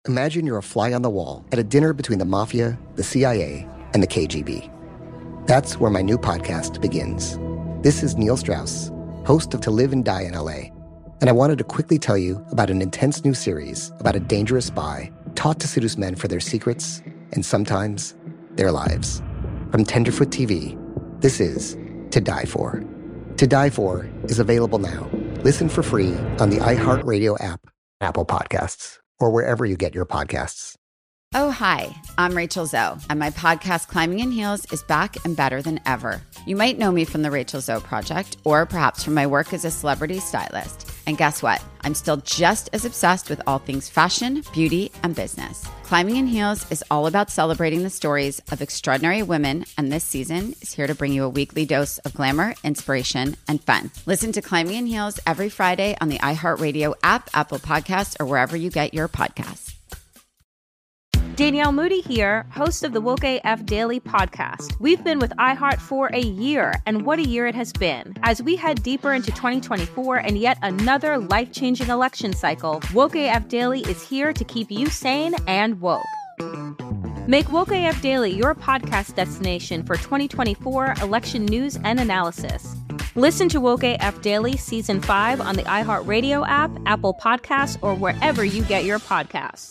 Imagine you're a fly on the wall at a dinner between the mafia, the CIA, and the KGB. That's where my new podcast begins. This is Neil Strauss, host of To Live and Die in LA, and I wanted to quickly tell you about an intense new series about a dangerous spy taught to seduce men for their secrets and sometimes their lives. From Tenderfoot TV, this is To Die For. To Die For is available now. Listen for free on the iHeartRadio app, Apple Podcasts, or wherever you get your podcasts. Oh, hi, I'm Rachel Zoe, and my podcast, Climbing in Heels, is back and better than ever. You might know me from the Rachel Zoe Project, or perhaps from my work as a celebrity stylist. And guess what? I'm still just as obsessed with all things fashion, beauty, and business. Climbing in Heels is all about celebrating the stories of extraordinary women, and this season is here to bring you a weekly dose of glamour, inspiration, and fun. Listen to Climbing in Heels every Friday on the iHeartRadio app, Apple Podcasts, or wherever you get your podcasts. Danielle Moody here, host of the Woke AF Daily podcast. We've been with iHeart for a year, and what a year it has been. As we head deeper into 2024 and yet another life-changing election cycle, Woke AF Daily is here to keep you sane and woke. Make Woke AF Daily your podcast destination for 2024 election news and analysis. Listen to Woke AF Daily Season 5 on the iHeartRadio app, Apple Podcasts, or wherever you get your podcasts.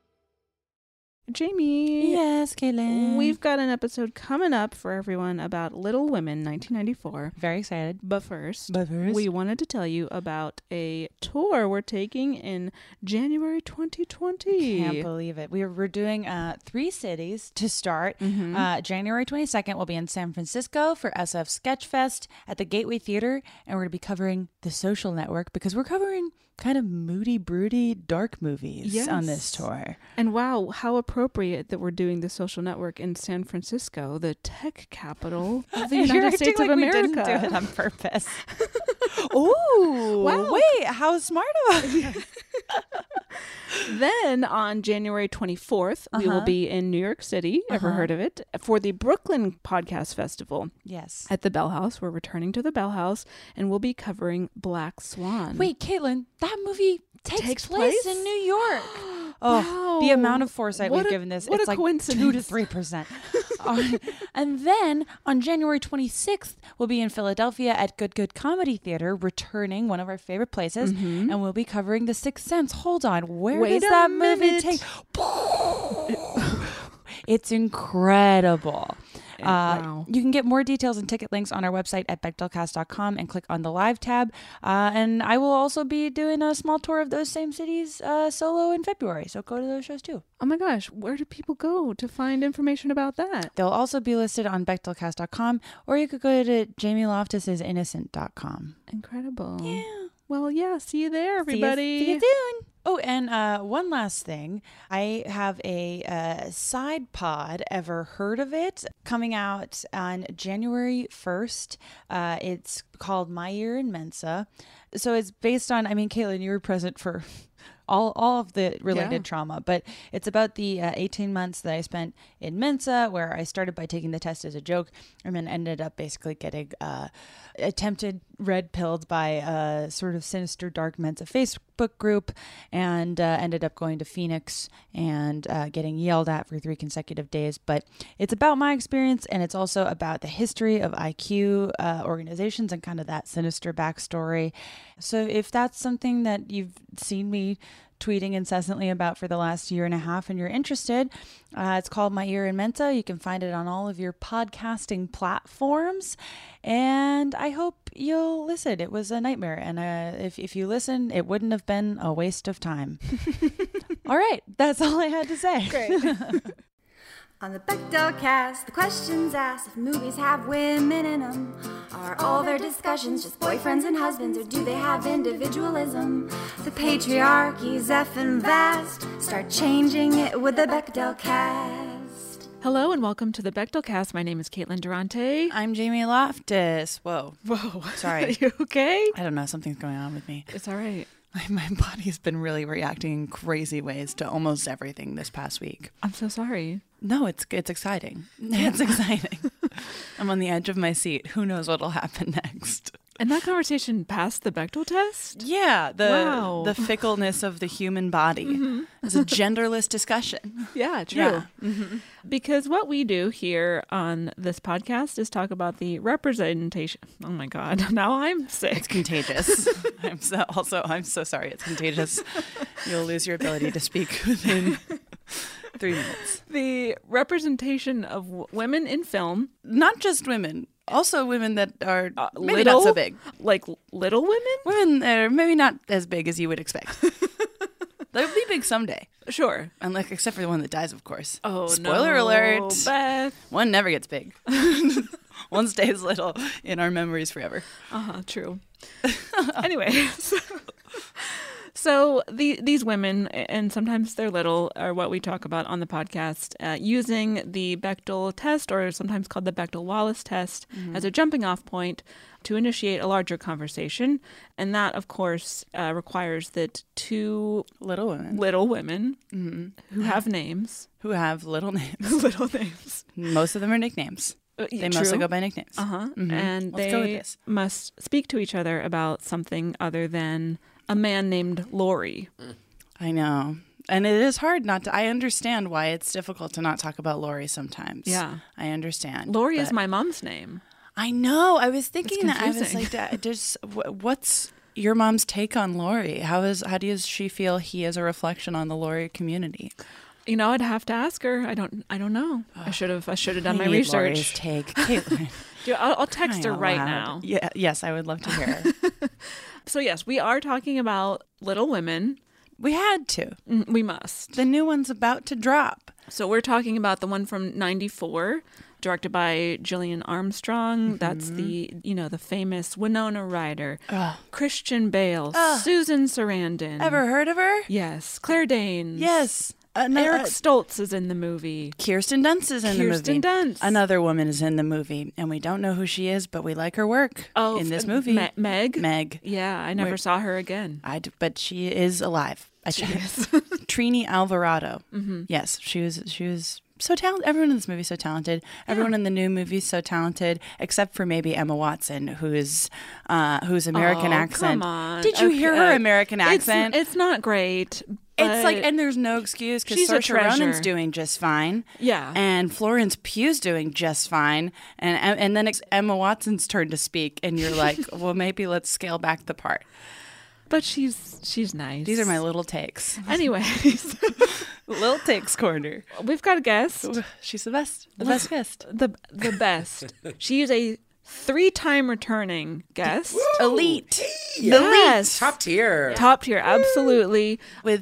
Jamie. Yes, Caitlin. We've got an episode coming up for everyone about Little Women 1994. Very excited. But first, we wanted to tell you about a tour we're taking in January 2020. Can't believe it. We're doing 3 cities to start. January 22nd, we'll be in San Francisco for SF Sketchfest at the Gateway Theater, and we're going to be covering The Social Network because we're covering kind of moody, broody, dark movies on this tour. And wow, how appropriate that we're doing The Social Network in San Francisco, the tech capital of the United States of America. We didn't do it on purpose. Ooh, wow. Wait, how smart of us. Then on January 24th, we will be in New York City, ever heard of it, for the Brooklyn Podcast Festival. Yes. At the Bell House. We're returning to the Bell House, and we'll be covering Black Swan. Wait, Caitlin, that movie takes place in New York. Oh, wow. The amount of foresight we've given this, it's like 2 to 3%. And then on January 26th, we'll be in Philadelphia at Good Comedy Theater, returning one of our favorite places, and we'll be covering The Sixth Sense. Hold on, where does that movie take? It's incredible. Wow. You can get more details and ticket links on our website at BechdelCast.com and click on the live tab. And I will also be doing a small tour of those same cities solo in February. So go to those shows too. Oh my gosh, where do people go to find information about that? They'll also be listed on BechdelCast.com, or you could go to JamieLoftus'sInnocent.com. Incredible. Yeah. Well, yeah, see you there, everybody. See you soon. Oh, and one last thing. I have a side pod, ever heard of it, coming out on January 1st. It's called My Year in Mensa. So it's based on, I mean, Caitlin, you were present for all of the related trauma, but it's about the 18 months that I spent in Mensa, where I started by taking the test as a joke and then ended up basically getting attempted red pilled by a sort of sinister dark Mensa Facebook group, and ended up going to Phoenix and getting yelled at for 3 consecutive days. But it's about my experience, and it's also about the history of IQ organizations and kind of that sinister backstory. So if that's something that you've seen me tweeting incessantly about for the last year and a half and you're interested, it's called My Year in Mensa. You can find it on all of your podcasting platforms, and I hope you'll listen. It was a nightmare, and if you listen, it wouldn't have been a waste of time. All right, that's all I had to say. Great. On the Bechdel cast, the questions asked if movies have women in them. Are all their discussions just boyfriends and husbands, or do they have individualism? The patriarchy's effing vast. Start changing it with the Bechdel cast. Hello and welcome to the Bechdel cast. My name is Caitlin Durante. I'm Jamie Loftus. Whoa. Sorry. Are you okay? I don't know. Something's going on with me. It's all right. My body's been really reacting in crazy ways to almost everything this past week. I'm so sorry. No, it's exciting. It's exciting. I'm on the edge of my seat. Who knows what'll happen next? And that conversation passed the Bechdel test? Yeah, Wow. the fickleness of the human body. It's a genderless discussion. Yeah, true. Because what we do here on this podcast is talk about the representation. Oh my God, now I'm sick. It's contagious. I'm so sorry. It's contagious. You'll lose your ability to speak within 3 minutes. The representation of women in film. Not just women. Also women that are maybe Little? not so big. Like little women? Women that are maybe not as big as you would expect. They'll be big someday. Sure. Except for the one that dies, of course. Oh, Spoiler no, alert. Beth. One never gets big. One stays little in our memories forever. True. Anyway, so these women, and sometimes they're little, are what we talk about on the podcast, using the Bechdel test, or sometimes called the Bechdel-Wallace test, as a jumping off point to initiate a larger conversation. And that, of course, requires that two Little women. who have names. Who have little names. Little names. Most of them are nicknames. They mostly go by nicknames. And Let's go with they this. must speak to each other about something other than a man named Laurie. I know. And it is hard not to. I understand why it's difficult to not talk about Laurie sometimes. Yeah. I understand. Laurie is but- my mom's name. I know. I was thinking It's that. I was confusing. like, what's your mom's take on Laurie? How does she feel he is a reflection on the Laurie community? You know, I'd have to ask her. I don't know. I should have done my I need Laurie's research. take. Caitlin. Dude, I'll text her Crying out right loud. now. Yeah. Yes, I would love to hear her. So yes, we are talking about Little Women. We had to. We must. The new one's about to drop. So we're talking about the one from '94, directed by Gillian Armstrong. That's the famous Winona Ryder, Christian Bale, Susan Sarandon. Ever heard of her? Yes, Claire Danes. Yes. Eric Stoltz is in the movie. Kirsten Dunst is in the movie. Kirsten Dunst. Another woman is in the movie, and we don't know who she is, but we like her work in this movie. Meg. Meg. Yeah, I never saw her again. But she is alive. She is. Trini Alvarado. Yes, she was so talented. Everyone in this movie is so talented. Everyone in the new movie is so talented, except for maybe Emma Watson, who's American accent. Come on. Did you hear her American It's- accent? It's not great. It's like, but and there's no excuse because she's a Saoirse Ronan's treasure. doing just fine. Yeah. And Florence Pugh's doing just fine. And then it's Emma Watson's turn to speak, and you're like, well, maybe let's scale back the part. But she's nice. These are my little takes. Anyways, Little takes corner. we've got a guest. She's the best. The best guest. The best. She is a 3-time returning guest. Elite. Yes. Top tier. Top tier, absolutely. With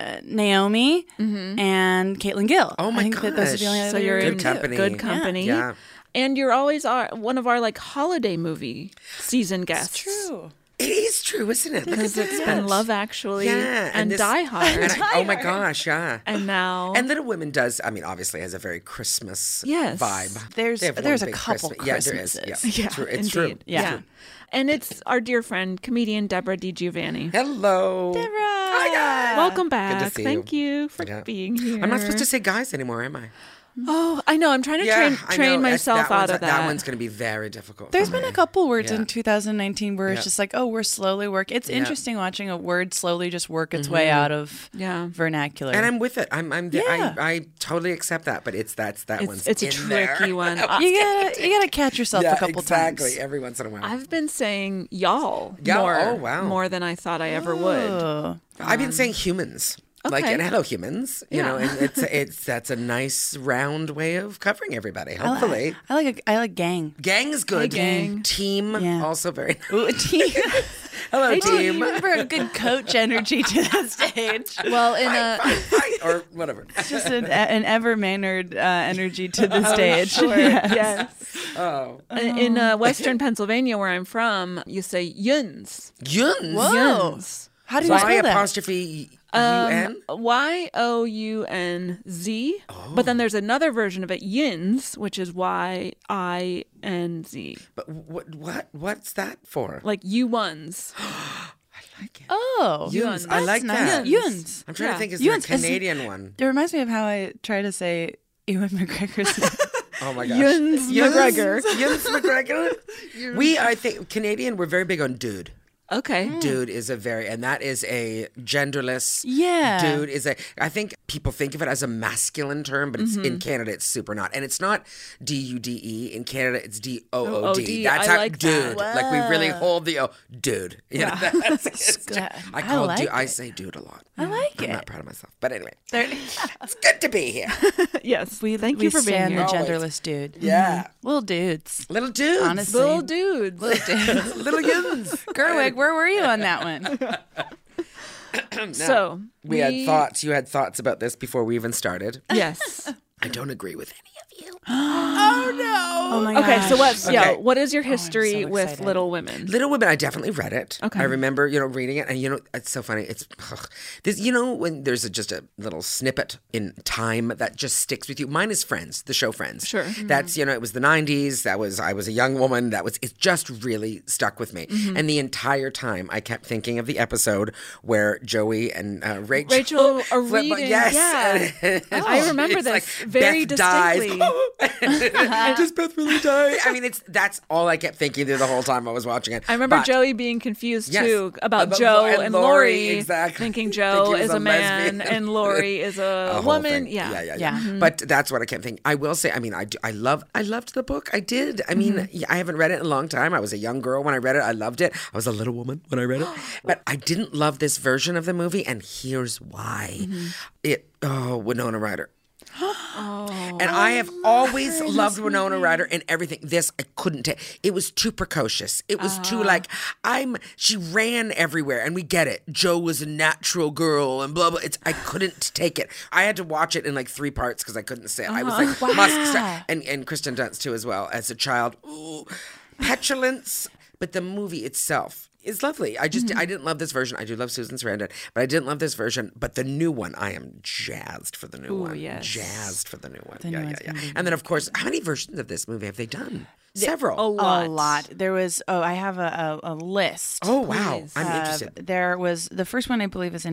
Naomi and Caitlin Gill. Oh my I think that those are the only gosh. So other you're Good in company. good company. Yeah. And you're always one of our like holiday movie season guests. True. It is true, isn't it? Look at Because it's that. been Love Actually Yeah, and this- Die Hard. and oh my gosh, yeah. And now And Little Women does, I mean, obviously has a very Christmas Yes. vibe. There's They have one a big couple Christmas- Yeah, there is. Christmases. Yeah, yeah, true. It's indeed. true. Yeah. And it's our dear friend, comedian Deborah DiGiovanni. Hello. Deborah. Hi, guys. Welcome back. see Thank you for Yeah. being here. I'm not supposed to say guys anymore, am I? Oh, I know. I'm trying to I train know. myself out of that. That one's going to be very difficult. There's for been me. a couple words Yeah. in 2019 where it's Yeah. just like, oh, we're slowly working. It's Yeah. interesting watching a word slowly just work its way out of Yeah. vernacular. And I'm with it. Yeah. I totally accept that, but that one's It's a in tricky there. one. you gotta catch yourself Yeah, a couple exactly. times. Every once in a while. I've been saying y'all Y'all, more, oh, wow. more than I thought I ever would. Oh. I've been saying humans. Like, okay. and hello humans, you know, and that's a nice round way of covering everybody. Hopefully. I like gang. Gang is good. Hey, gang. Team Yeah. also very Ooh, team. Hello You team. bring a good coach energy to the stage. Well, in Fight, or whatever. Just an ever mannered energy to the stage. Sure. Yes. Oh. In Western Pennsylvania, where I'm from, you say yuns. Yuns. Whoa. Yuns. How do you Y spell that? apostrophe UN? YOUNZ. But then there's another version of it, yins, which is YINZ. But what's that for? Like you ones. Oh, Yuns. I like that. Yuns. I'm trying Yeah. to think, is there a Yuns is- Canadian one? It reminds me of how I try to say Ewan McGregor's name. Oh my gosh. Ewan's McGregor. Ewan's McGregor. We, I think, Canadian, we're very big on dude. Okay. Dude is and that is a genderless. Yeah. Dude is I think people think of it as a masculine term, but it's in Canada, it's super not. And it's not D-U-D-E. In Canada, it's D-O-O-D. That's I how, like dude. that. Like we really hold the dude. You know, I like dude, I it. say dude a lot. I like I'm it. not proud of myself. But anyway, it's good to be here. Yes. Thank you for being stand here. the Always. genderless dude. Yeah. Little dudes. Little dudes. Honestly. Little dudes. Little dudes. Little Yuns. Gerwig, where were you on that one? So We had thoughts. You had thoughts about this before we even started. Yes. I don't agree with any of you. Oh my Okay, gosh. so what? Okay. Yeah, what is your history so with excited. Little Women? Little Women, I definitely read it. Okay. I remember, reading it, and it's so funny. It's this, when there's just a little snippet in time that just sticks with you. Mine is Friends, the show Friends. Sure. That's it was the 90s. I was a young woman. It just really stuck with me. And the entire time, I kept thinking of the episode where Joey and Rachel are flip- reading. Yes. Yeah. I remember It's this like, very Beth dies. distinctly. Does Beth really die? I mean, that's all I kept thinking through the whole time I was watching it. I remember But- Joey being confused Yes. too about About Joe and and Lori, Lori, exactly. thinking Thinking Joe he was is a man lesbian. and Lori is a whole woman. thing. Yeah. Yeah. But that's what I kept thinking. I will say, I mean, I loved the book. I did. I mean, I haven't read it in a long time. I was a young girl when I read it. I loved it. I was a little woman when I read it. But I didn't love this version of the movie, and here's why. Winona Ryder. And I have always loved Winona Ryder and everything. This I couldn't take. It was too precocious. It was too she ran everywhere, and we get it. Joe was a natural girl and blah blah. I couldn't take it. I had to watch it in like 3 parts because I couldn't sit. I was like, must stop. And Kristen Dunst too as well as a child. Ooh, petulance, but the movie itself is lovely. I didn't love this version. I do love Susan Sarandon, but I didn't love this version. But the new one, I am jazzed for the new one. Yes. Jazzed for the new one. The new one's Yeah. gonna be And then, of course, how many versions of this movie have they done? Several. A lot. A lot. There was, I have a list. Oh, wow. Please. I'm interested. There was, the first one I believe is in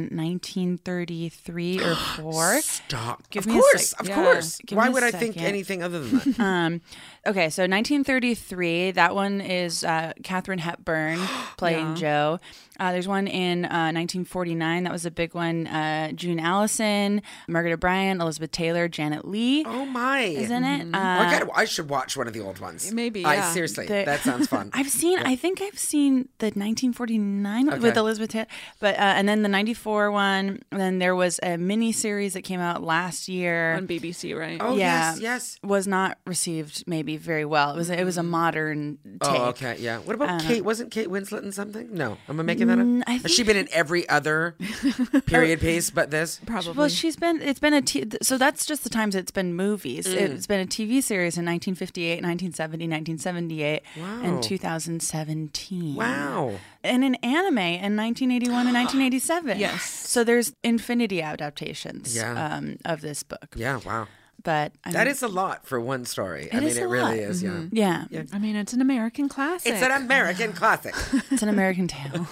1933 or 4. Stop. Give Of me a course. sec. Of Yeah. course. Give Why me a would I think second. anything other than that? Okay, so 1933, that one is Katharine Hepburn playing Joe. There's one in 1949, that was a big one. June Allison, Margaret O'Brien, Elizabeth Taylor, Janet Leigh Oh, my. is in it. I should watch one of the old ones. Maybe, yeah. Seriously, The- that sounds fun. I think I've seen the 1949 one with Okay. Elizabeth Taylor, but and then the 94 one. And then there was a mini series that came out last year. On BBC, right? Oh, yeah, yes. was not received maybe very well. It was a modern take. Oh, okay, yeah. What about Kate? Wasn't Kate Winslet in something? No. Am I making that up? I Has she think- been in every other period piece but this? Probably. Well, it's been so that's just the times it's been movies. It's been a TV series in 1958, 1970, 1978, and 2017. Wow. And an anime in 1981 and 1987. Yes. So there's infinity adaptations Yeah. of this book. Yeah, wow. But That is a lot for one story. I mean, is it a really lot. is, yeah. Yeah, I mean, it's an American classic. It's an American classic, it's an American tale.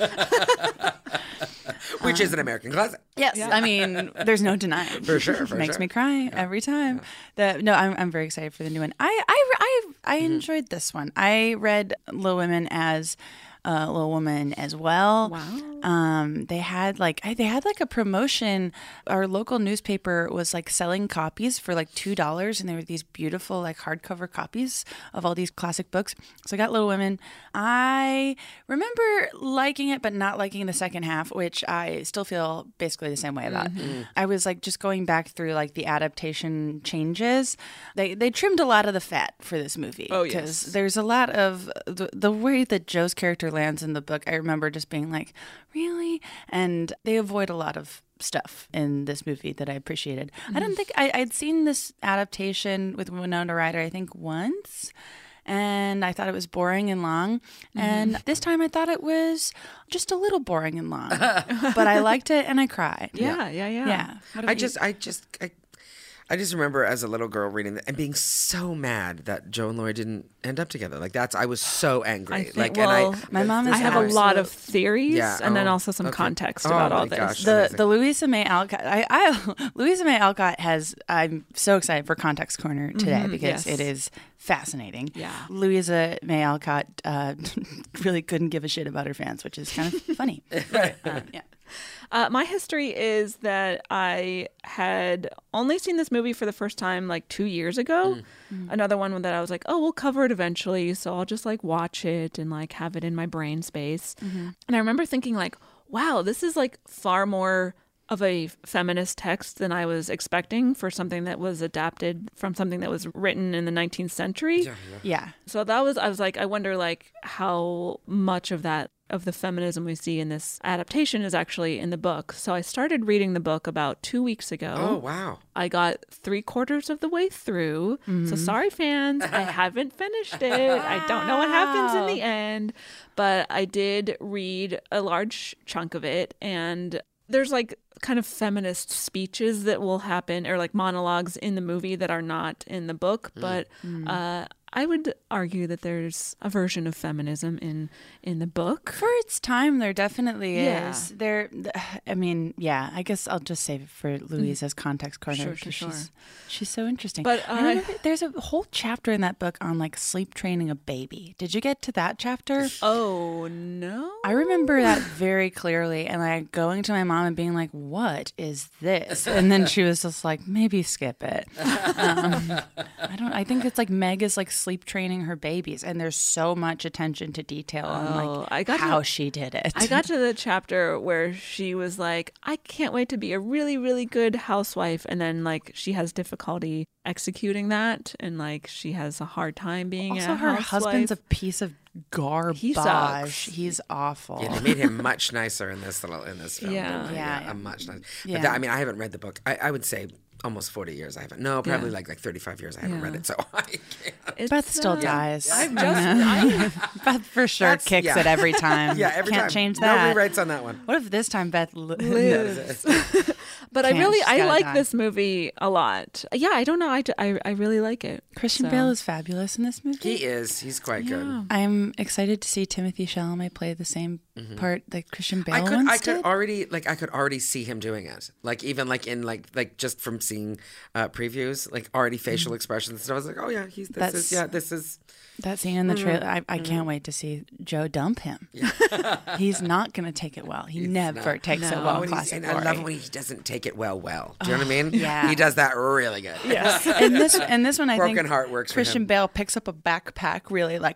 which is an American classic. Yes, I mean, there's no denying. For sure, for Makes sure. me cry every time. I'm very excited for the new one. I enjoyed this one. I read Little Women as Little Woman as well. Wow. They had like a promotion. Our local newspaper was like selling copies for like $2, and they were these beautiful like hardcover copies of all these classic books. So I got Little Women. I remember liking it, but not liking the second half, which I still feel basically the same way about. I was like just going back through like the adaptation changes. They trimmed a lot of the fat for this movie. Oh, yes. Because there's a lot of the way that Joe's character lands in the book. I remember just being like, really? And they avoid a lot of stuff in this movie that I appreciated. I don't think I'd seen this adaptation with Winona Ryder, I think once. And I thought it was boring and long. And this time I thought it was just a little boring and long. But I liked it and I cried. Yeah. Yeah. What I have you- just I just remember as a little girl reading that and being so mad that Joe and Laurie didn't end up together. Like I was so angry. I think- like, well, my mom is I have a lot of theories Yeah, and then oh, also some okay. context Oh about my all this. gosh. The Louisa May Alcott. Louisa May Alcott has. I'm so excited for Context Corner today because yes. it is fascinating. Yeah. Louisa May Alcott really couldn't give a shit about her fans, which is kind of funny. Right. Yeah. My history is that I had only seen this movie for the first time like 2 years ago. Another one that I was like, oh, we'll cover it eventually. So I'll just like watch it and like have it in my brain space. And I remember thinking like, wow, this is like far more of a feminist text than I was expecting for something that was adapted from something that was written in the 19th century. Yeah. So I was like, I wonder like how much of that of the feminism we see in this adaptation is actually in the book. So I started reading the book about 2 weeks ago. Oh, wow. I got 3/4 of the way through. So sorry, fans, I haven't finished it. I don't know what happens in the end, but I did read a large chunk of it. And there's like kind of feminist speeches that will happen or like monologues in the movie that are not in the book. But I would argue that there's a version of feminism in the book. For its time, there definitely Yeah. is. There, I mean, yeah. I guess I'll just save it for Louisa's Context Corner. Sure. She's so interesting. But, I remember there's a whole chapter in that book on like sleep training a baby. Did you get to that chapter? Oh, no. I remember that very clearly, and like going to my mom and being like, "What is this?" And then she was just like, "Maybe skip it." I think it's like Meg is like sleep training her babies, and there's so much attention to detail on like how she did it. I got to the chapter where she was like, I can't wait to be a really, really good housewife. And then like she has difficulty executing that. And like she has a hard time being Also, a her housewife. husband's a piece of garbage. He sucks. He's awful. Yeah, they made him much nicer in this film. Yeah. didn't they? Yeah. Much nicer. Yeah. But I mean, I haven't read the book. I would say almost 40 years. I haven't. No, probably like 35 years. I haven't read it, so I can't. It's, Beth still dies. Beth for sure That's- kicks yeah. it every time. Yeah, every Can't time. change No that. rewrites on that one. What if this time Beth lives. But Can't, she's I gotta like die. this movie a lot. Yeah, I don't know. I really like it. Christian So- Bale is fabulous in this movie. He is. He's quite good. I'm excited to see Timothée Chalamet play the same part that Christian Bale I once could did. already see him doing it. Like even like in like just from seeing previews, like already facial expressions and stuff. I was like, oh yeah, this is. That scene in the trailer, I can't wait to see Joe dump him. He's not going to take it well. He never takes it well. Oh, Classic and I love Laurie. it when he doesn't take it well. Do you know what I mean? yeah. He does that really good. Yes. And this one, I Broken think Heart works for Christian him. Bale picks up a backpack, really like,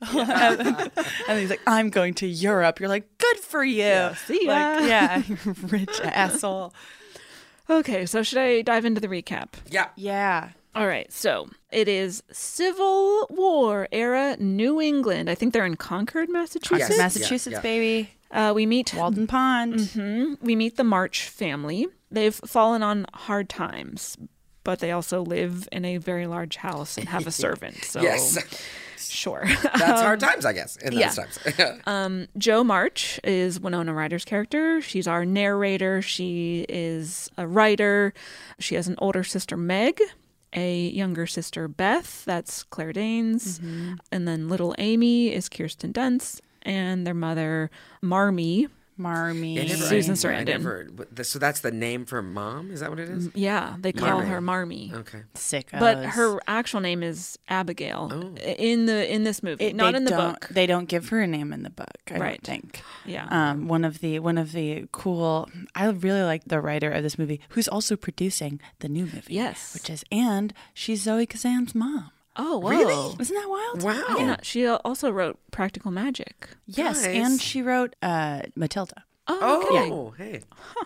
and he's like, "I'm going to Europe." You're like, "Good for you." See ya. Like, yeah, you rich asshole. Okay, so should I dive into the recap? Yeah. Yeah. All right, so it is Civil War era New England. I think they're in Concord, Massachusetts. Yes. Massachusetts, Yeah. baby. We meet Walden Pond. we meet the March family. They've fallen on hard times, but they also live in a very large house and have a servant. So Yes. sure. That's hard times, I guess. In those times. Jo March is Winona Ryder's character. She's our narrator. She is a writer. She has an older sister, Meg, a younger sister, Beth. That's Claire Danes. And then little Amy is Kirsten Dunst. And their mother, Marmee. Marmee. Susan Sarandon. So that's the name for mom? Is that what it is? Yeah, they call Marmee. her Marmee. Okay. Sickos. But her actual name is Abigail in this movie, not in the book. They don't give her a name in the book. I Right. don't think. Yeah. One of the cool. I really like the writer of this movie, who's also producing the new movie. Yes. which is, and she's Zoe Kazan's mom. Oh, whoa. Really? Isn't that wild? Wow. Yeah, she also wrote Practical Magic. Yes, Nice. and she wrote Matilda. Oh, hey.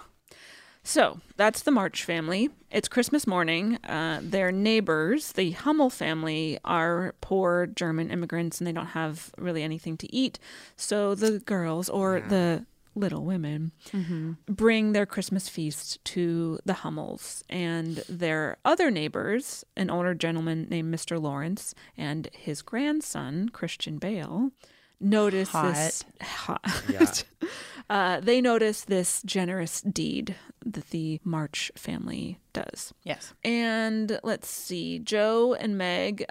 So that's the March family. It's Christmas morning. Their neighbors, the Hummel family, are poor German immigrants and they don't have really anything to eat. So the girls, or the little women, bring their Christmas feast to the Hummels. And their other neighbors, an older gentleman named Mr. Lawrence and his grandson, Christian Bale, notice this They notice this generous deed that the March family does. Yes. And let's see, Joe and Meg.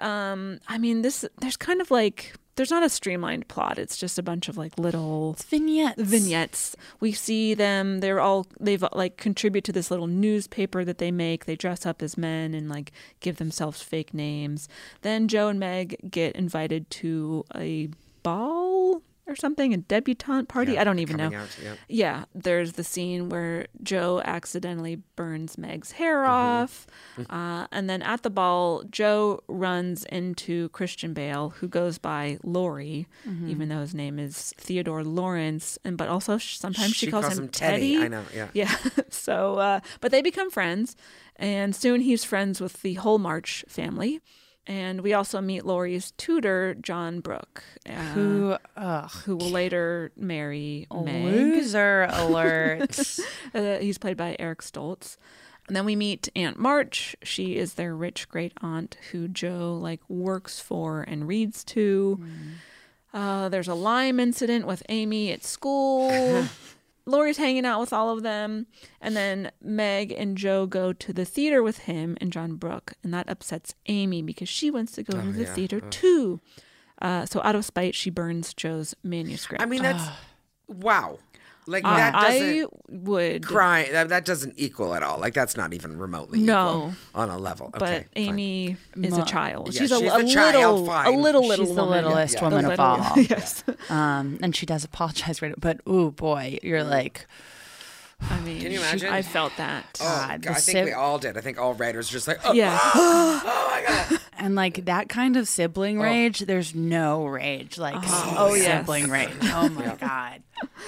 There's kind of like, there's not a streamlined plot. It's just a bunch of like little vignettes. We see them. They've like contribute to this little newspaper that they make. They dress up as men and like give themselves fake names. Then Joe and Meg get invited to a ball or something, a debutante party. I don't even know. Yeah, there's the scene where Joe accidentally burns Meg's hair off. And then at the ball, Joe runs into Christian Bale, who goes by Laurie, even though his name is Theodore Lawrence. But also sometimes she calls him Teddy. I know, yeah. Yeah. So, but they become friends. And soon he's friends with the whole March family. And we also meet Laurie's tutor, John Brooke, who will later marry Meg. Loser alert. He's played by Eric Stoltz. And then we meet Aunt March. She is their rich great aunt who Joe like works for and reads to. There's a Lyme incident with Amy at school. Laurie's hanging out with all of them. And then Meg and Joe go to the theater with him and John Brooke. And that upsets Amy because she wants to go to the theater too. So out of spite, she burns Joe's manuscript. I mean, that's wow. Like that doesn't I would cry. That doesn't equal at all. Like that's not even remotely equal on a level. But okay, Amy is a child. Yeah, she's she's a a child, little fine. little She's the woman. littlest woman of all. Yes. And she does apologize for it. But, ooh, boy, you're like... I mean, Can you imagine? I felt that. God, I think we all did. I think all writers just like, Yeah. oh my God. And like that kind of sibling rage, there's no rage like sibling rage. Oh my God.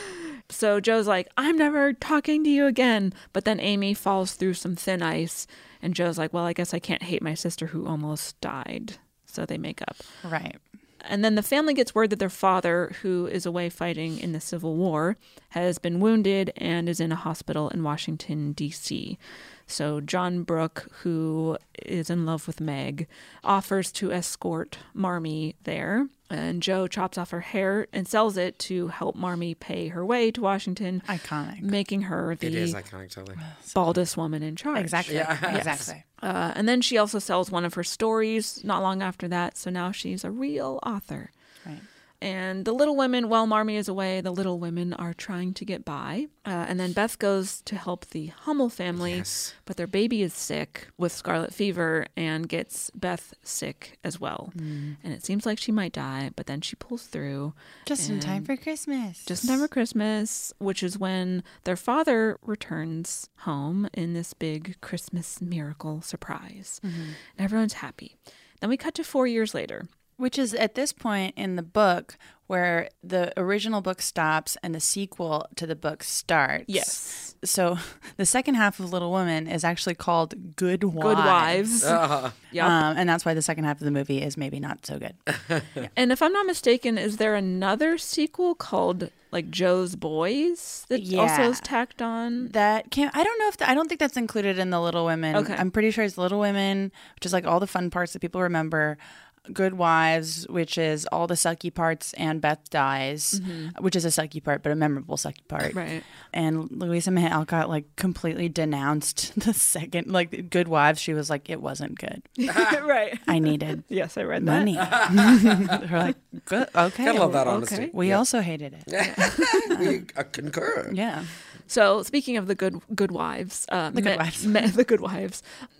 So Joe's like, I'm never talking to you again. But then Amy falls through some thin ice. And Joe's like, well, I guess I can't hate my sister who almost died. So they make up. Right. And then the family gets word that their father, who is away fighting in the Civil War, has been wounded and is in a hospital in Washington, D.C. So John Brooke, who is in love with Meg, offers to escort Marmee there. And Joe chops off her hair and sells it to help Marmee pay her way to Washington. Iconic. Making her It the is iconic, totally. baldest woman in charge. Exactly. Yeah. Exactly. And then she also sells one of her stories not long after that. So now she's a real author. Right. And the Little Women, while Marmee is away, the Little Women are trying to get by. And then Beth goes to help the Hummel family, but their baby is sick with scarlet fever and gets Beth sick as well. And it seems like she might die, but then she pulls through. Just in time for Christmas. Just in time for Christmas, which is when their father returns home in this big Christmas miracle surprise. And everyone's happy. Then we cut to 4 years later. Which is at this point in the book where the original book stops and the sequel to the book starts. Yes. So the second half of Little Women is actually called Good Wives. Good Wives. Yep. And that's why the second half of the movie is maybe not so good. And if I'm not mistaken, is there another sequel called like Joe's Boys that also is tacked on? That can't. I don't know if I don't think that's included in the Little Women. Okay. I'm pretty sure it's Little Women, which is like all the fun parts that people remember. Good Wives, which is all the sucky parts, and Beth dies, which is a sucky part, but a memorable sucky part. Right. And Louisa May Alcott like completely denounced the second, like Good Wives. She was like, it wasn't good. Right. I needed Yes, I read money. They're like, good, okay. Gotta love that honesty. We also hated it. We concur. Yeah. So speaking of the good wives, Good Wives. the Good Wives,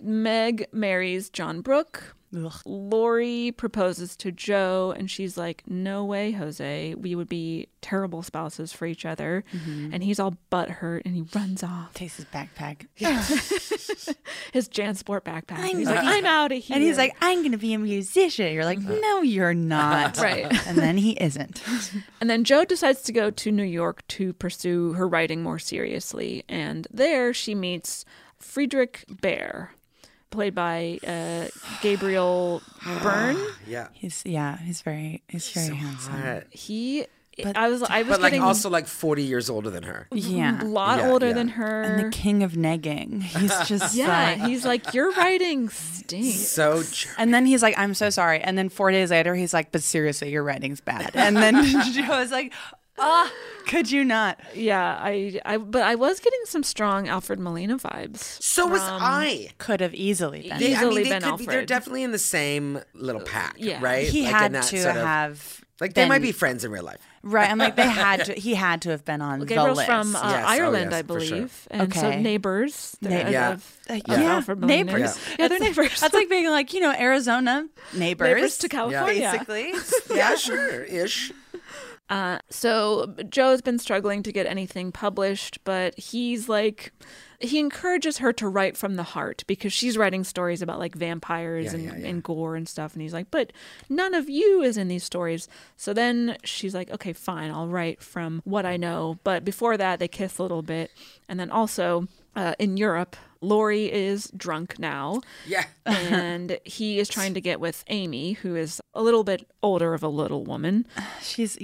Meg marries John Brooke. Ugh. Laurie proposes to Joe, and she's like, no way, Jose. We would be terrible spouses for each other. And he's all butthurt, and he runs off. Takes his backpack. His JanSport backpack. He's like, I'm out of here. And he's like, I'm going to be a musician. You're like, no, you're not. Right. And then he isn't. And then Joe decides to go to New York to pursue her writing more seriously. And there she meets Friedrich Baer, played by Gabriel Byrne. Yeah. He's very handsome. Hot. I was But like getting also like 40 years older than her. Yeah. a lot Yeah, older yeah. than her. And the king of negging. He's just yeah, like, he's like, your writing stinks. So and then he's like, I'm so sorry. And then 4 days later, he's like, but seriously, your writing's bad. And then Joe is like, Could you not? Yeah, but I was getting some strong Alfred Molina vibes. So was I. Could have easily been. Easily they been could be, they're Alfred. definitely in the same little pack, yeah. right? He Like in had that to sort of- have. Like they might been- be friends in real life. Right. I'm like, he had to have been on the Gabriel's list. from Yes. Oh, Ireland, yes, I for sure. believe. And so Okay. Neighbours. Yeah. Alfred Molina. neighbors. Yeah, they're neighbors. That's like being like, Arizona neighbors. Neighbors to California. Basically. Yeah, sure, ish. So Joe's been struggling to get anything published, but he encourages her to write from the heart because she's writing stories about like vampires and gore and stuff. And he's like, but none of you is in these stories. So then she's like, okay, fine, I'll write from what I know. But before that, they kiss a little bit. And then also in Europe, Laurie is drunk now. Yeah. And he is trying to get with Amy, who is a little bit older of a little woman. She's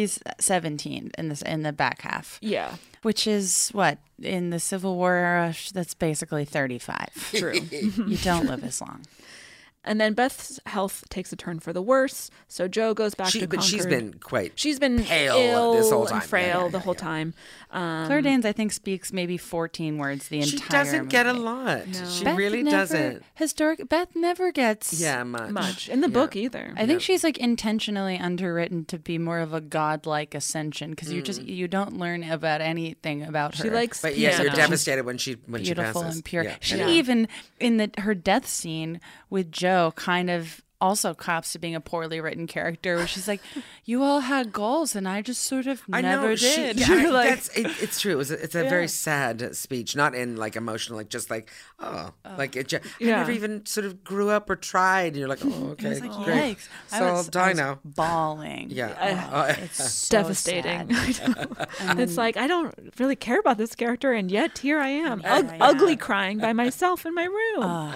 17 in the back half. Yeah. Which is what in the Civil War era, that's basically 35. True. You don't live as long. And then Beth's health takes a turn for the worse. So Joe goes back to Concord. But she's been quite. She's been pale ill this whole time. and frail Yeah, the whole time. Claire Danes, I think, speaks maybe 14 words the She entire doesn't get a movie. lot. No. She Beth really never- doesn't. Beth never gets Much. In the book either. I think she's like intentionally underwritten to be more of a godlike ascension because you don't learn about anything about her. She likes But yeah, you're piano. devastated when she beautiful passes. and pure. Yeah. She Yeah. even in her death scene with Joe kind of also cops to being a poorly written character where she's like, you all had goals and I just sort of never did. You're like, it's true. It's a very sad speech, not in like emotional, like just like like it. I never even sort of grew up or tried. And you're like, oh, okay, I was like, great. yikes. So I I'll was die now. Bawling. Yeah. It's so devastating. sad. It's like, I don't really care about this character, and yet here I am, Yeah. ugly crying by myself in my room.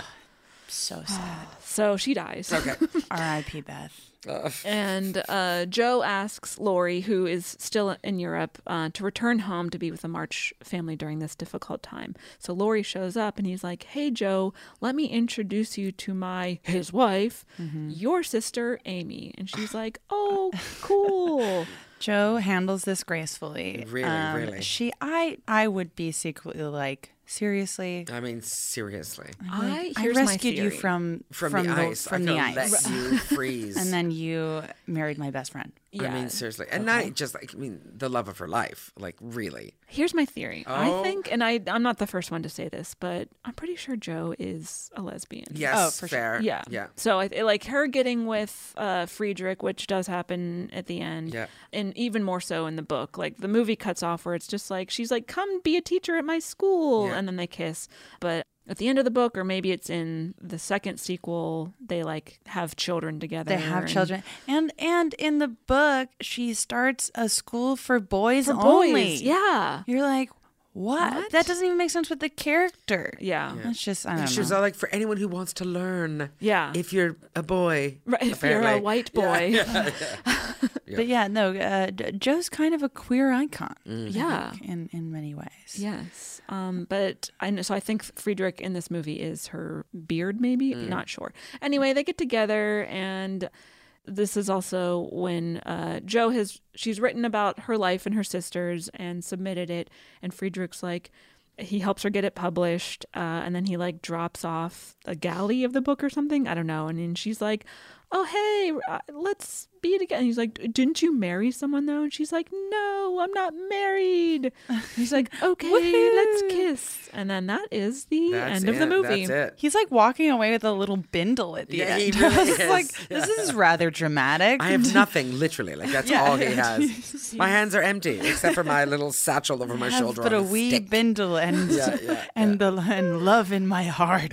So sad. So she dies. Okay. R.I.P. Beth. And Joe asks Laurie, who is still in Europe, to return home to be with the March family during this difficult time. So Laurie shows up and he's like, hey, Joe, let me introduce you to his wife, your sister, Amy. And she's like, oh, cool. Joe handles this gracefully. Really. I would be secretly like, seriously? I mean, seriously. I Here's my rescued you theory. from the ice. From the ice. Let you freeze. And then you married my best friend. Yeah. I mean, seriously. And not just like, I mean, the love of her life. Like, really. Here's my theory. I Oh. think, and I'm not the first one to say this, but I'm pretty sure Joe is a lesbian. Yes, for fair. Yeah. Yeah. So like her getting with Friedrich, which does happen at the end, Yeah. and even more so in the book. Like the movie cuts off where it's just like she's like, "Come be a teacher at my school," Yeah. and then they kiss. But at the end of the book, or maybe it's in the second sequel, they like have children together. They have and- children. And in the book, she starts a school for boys for only. boys. Yeah. You're like, what? That doesn't even make sense with the character. Yeah. It's just, I don't And she was know. all like, for anyone who wants to learn. Yeah. If you're a boy. Right, if apparently. you're a white boy. But yeah, no, Joe's kind of a queer icon. Yeah. In many ways. Yes. But I think Friedrich in this movie is her beard, maybe? Not sure. Anyway, they get together, and this is also when she's written about her life and her sisters and submitted it, and Friedrich's like, he helps her get it published, and then he like drops off a galley of the book or something. I don't know. And then she's like, oh, hey, let's be together. And he's like, didn't you marry someone though? And she's like, no, I'm not married. And he's like, okay, let's kiss. And then that is the end of the movie. That's it. He's like walking away with a little bindle at the Yeah, end. he really I was is. like, this is rather dramatic. I have nothing, literally. Like, that's all he has. My hands are empty, except for my little satchel over my shoulder. But on a wee stick. bindle and and love in my heart.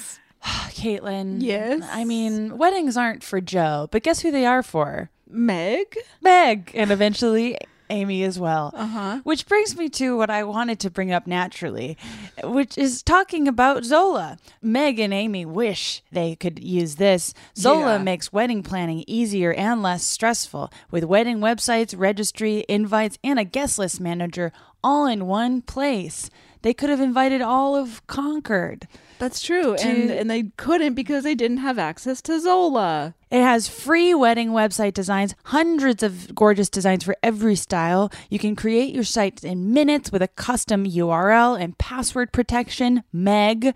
Caitlin. Yes? I mean, weddings aren't for Joe, but guess who they are for? Meg? Meg, and eventually Amy as well. Uh-huh. Which brings me to what I wanted to bring up naturally, which is talking about Zola. Meg and Amy wish they could use this. Zola Yeah. makes wedding planning easier and less stressful with wedding websites, registry, invites, and a guest list manager all in one place. They could have invited all of Concord. That's true. And they couldn't because they didn't have access to Zola. It has free wedding website designs, hundreds of gorgeous designs for every style. You can create your site in minutes with a custom URL and password protection, Meg.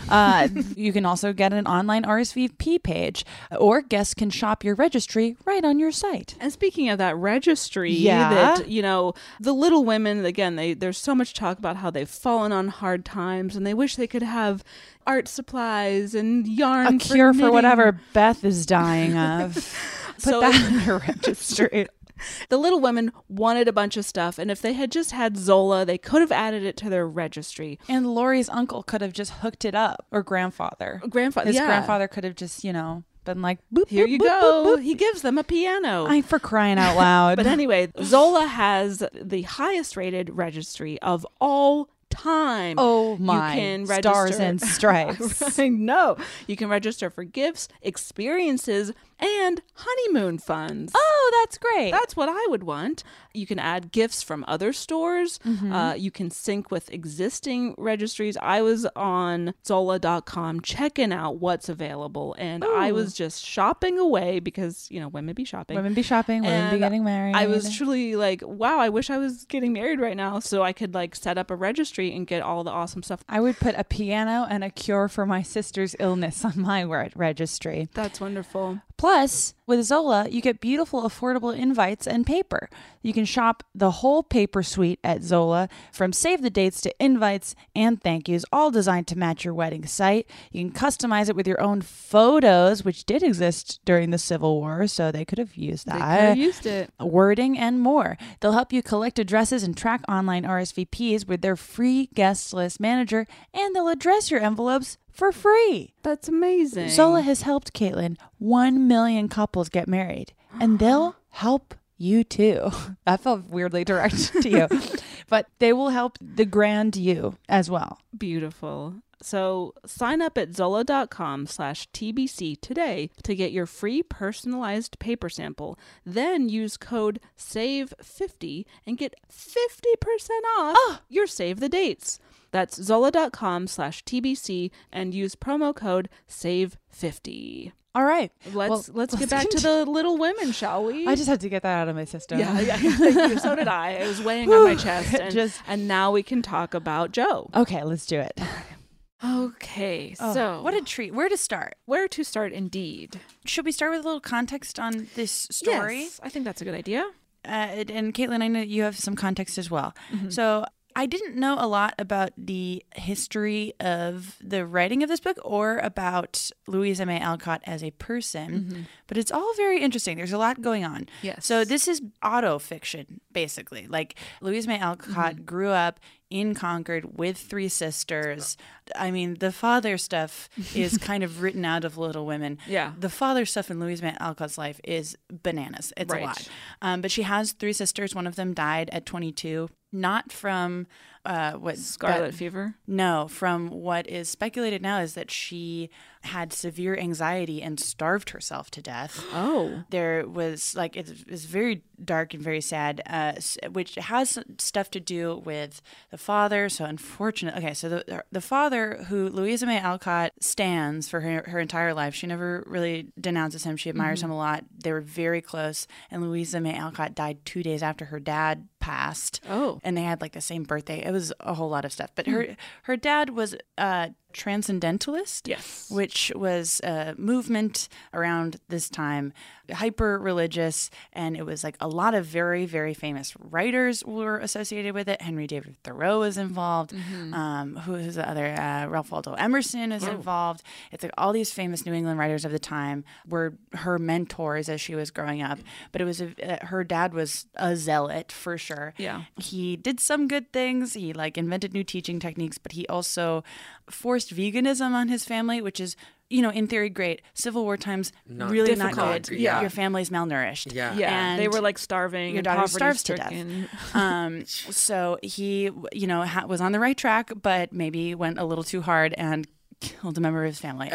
You can also get an online RSVP page, or guests can shop your registry right on your site. And speaking of that registry, Yeah. that, the Little Women, again, there's so much talk about how they've fallen on hard times and they wish they could have art supplies and yarn A cure for knitting. whatever Beth is dying of. Put So- that in her registry. The Little Women wanted a bunch of stuff, and if they had just had Zola, they could have added it to their registry. And Lori's uncle could have just hooked it up, or grandfather. His yeah. grandfather could have just, been like, boop, Here boop, you boop, go. boop, boop. He gives them a piano. I'm for crying out loud. But anyway, Zola has the highest rated registry of all time. Oh my You can stars register- and stripes. I know. You can register for gifts, experiences, and honeymoon funds. Oh, that's great. That's what I would want. You can add gifts from other stores. Mm-hmm. You can sync with existing registries. I was on Zola.com checking out what's available, and I was just shopping away because, women be shopping. Women be shopping, women be And getting married. I was truly like, wow, I wish I was getting married right now so I could set up a registry and get all the awesome stuff. I would put a piano and a cure for my sister's illness on my registry. That's wonderful. Plus, with Zola, you get beautiful, affordable invites and paper. You can shop the whole paper suite at Zola, from save the dates to invites and thank yous, all designed to match your wedding site. You can customize it with your own photos, which did exist during the Civil War, so they could have used They could that. have used it. Wording and more. They'll help you collect addresses and track online RSVPs with their free guest list manager, and they'll address your envelopes for free. That's amazing. Zola has helped, Caitlin, 1 million couples get married, and they'll help you too. That felt weirdly directed to you, but they will help the grand you as well. Beautiful. So sign up at Zola.com/TBC today to get your free personalized paper sample. Then use code SAVE50 and get 50% off your Save the Dates. That's Zola.com/TBC and use promo code SAVE50. All right. Let's get back to the Little Women, shall we? I just had to get that out of my system. Yeah. So did I. It was weighing on my chest. And now we can talk about Joe. Okay, let's do it. Okay, Oh, so what a treat. Where to start? where to start indeed. Should we start with a little context on this story? Yes, I think that's a good idea. And Caitlin, I know you have some context as well. Mm-hmm. So I didn't know a lot about the history of the writing of this book or about Louisa May Alcott as a person, but it's all very interesting. There's a lot going on. Yes. So this is auto-fiction, basically. Like, Louisa May Alcott grew up in Concord with 3 sisters. I mean, the father stuff is kind of written out of Little Women. Yeah. The father stuff in Louisa May Alcott's life is bananas. It's Right. a lot. But she has 3 sisters. One of them died at 22. Not from Scarlet fever. No, from what is speculated now is that she had severe anxiety and starved herself to death. Oh. There was it's very dark and very sad, which has stuff to do with the father. So unfortunate. Okay, so the father, who Louisa May Alcott stands for her entire life, she never really denounces him. She admires him a lot. They were very close, and Louisa May Alcott died 2 days after her dad passed. Oh. And they had the same birthday. It was a whole lot of stuff. But her dad was transcendentalist, Yes. which was a movement around this time, hyper religious, and it was a lot of very, very famous writers were associated with it. Henry David Thoreau was involved. Who's the other? Ralph Waldo Emerson is involved. It's all these famous New England writers of the time were her mentors as she was growing up. But it was her dad was a zealot for sure. Yeah. He did some good things. He invented new teaching techniques, but he also forced veganism on his family, which is, in theory, great. Civil War times, really not difficult. good. Yeah. Your family's malnourished. Yeah. Yeah. And they were starving. your and daughter starves to poverty-stricken. So he, was on the right track, but maybe went a little too hard and killed a member of his family.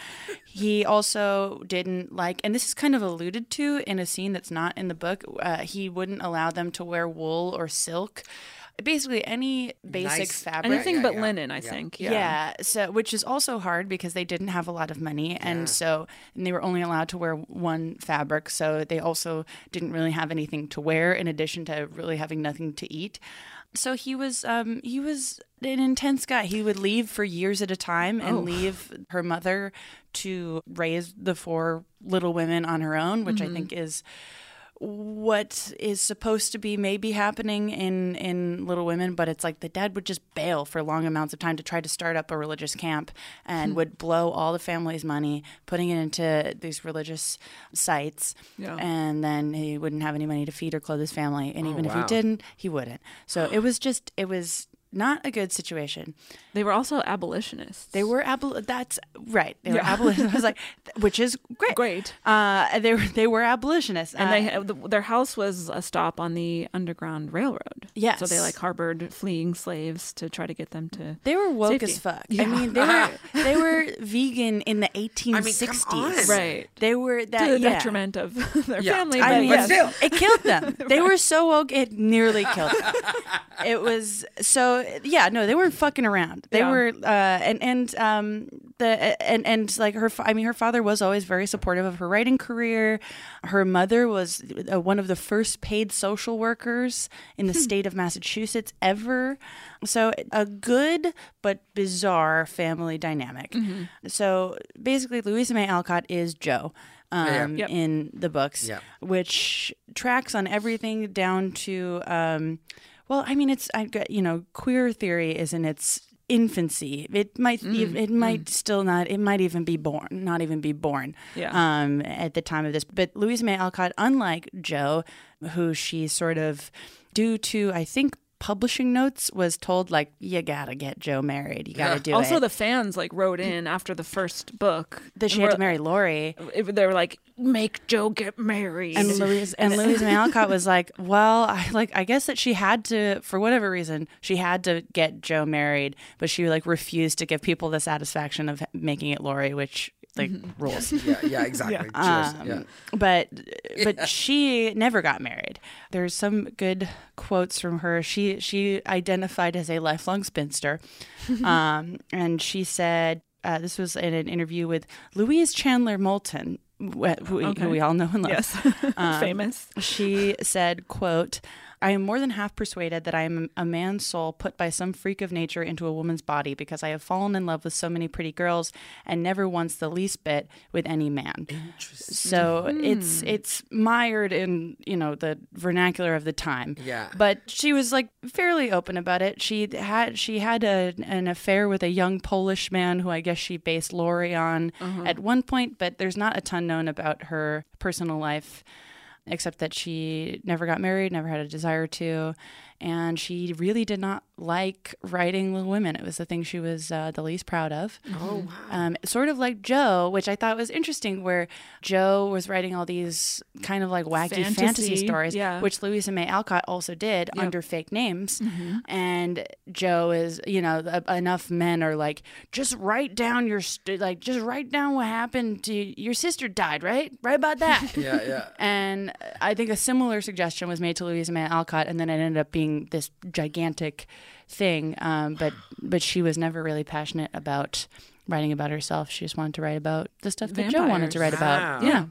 He also didn't and this is kind of alluded to in a scene that's not in the book, he wouldn't allow them to wear wool or silk. basically any basic Nice. fabric. Anything but linen, I think. Yeah. So which is also hard because they didn't have a lot of money, and they were only allowed to wear one fabric, so they also didn't really have anything to wear in addition to really having nothing to eat. So he was an intense guy. He would leave for years at a time and leave her mother to raise the 4 little women on her own, which I think is what is supposed to be maybe happening in Little Women, but it's like the dad would just bail for long amounts of time to try to start up a religious camp and would blow all the family's money putting it into these religious sites, and then he wouldn't have any money to feed or clothe his family, and even if he didn't, he wouldn't. So it was not a good situation. They were also abolitionists. They were that's right. They were abolitionists. I was like, which is great. Great. They were abolitionists, and their house was a stop on the Underground Railroad. Yes. So they harbored fleeing slaves to try to get them to. They were woke safety. as fuck. Yeah. I mean, they were vegan in the 1860s. come on. Right. They were that To the detriment of their family. I mean, but still. it killed them. They were so woke, it nearly killed them. It was so. Yeah, no, they weren't fucking around. They were, her father was always very supportive of her writing career. Her mother was one of the first paid social workers in the state of Massachusetts ever. So a good but bizarre family dynamic. So basically, Louisa May Alcott is Jo. In the books, which tracks on everything down to queer theory is in its infancy. It might not even be born at the time of this. But Louisa May Alcott, unlike Jo, who she sort of, due to I think publishing notes, was told you gotta get Jo married. You gotta do it. Also, the fans wrote in after the first book that she had to marry Laurie. They were like, "Make Jo get married." And Louisa May Alcott was like, "Well, I guess that she had to, for whatever reason, she had to get Jo married, but she refused to give people the satisfaction of making it Laurie, which." Rules. Yeah, exactly. Cheers. But she never got married. There's some good quotes from her. She identified as a lifelong spinster, and she said this was in an interview with Louise Chandler Moulton, who we all know and love. Yes, famous. She said, quote, "I am more than half persuaded that I am a man's soul put by some freak of nature into a woman's body because I have fallen in love with so many pretty girls and never once the least bit with any man." Interesting. So it's mired in, the vernacular of the time. Yeah. But she was fairly open about it. She had an affair with a young Polish man who I guess she based Laurie on at one point, but there's not a ton known about her personal life, except that she never got married, never had a desire to, and she really did not like writing Little Women. It was the thing she was the least proud of. Oh, wow. Sort of like Jo, which I thought was interesting, where Jo was writing all these kind of wacky fantasy stories, which Louisa May Alcott also did under fake names. And Jo is, enough men are just write down just write down what happened to your sister died, right? Right about that. Yeah. And I think a similar suggestion was made to Louisa May Alcott, and then it ended up being this gigantic thing. But she was never really passionate about writing about herself. She just wanted to write about the stuff that Jo wanted to write about. Yeah.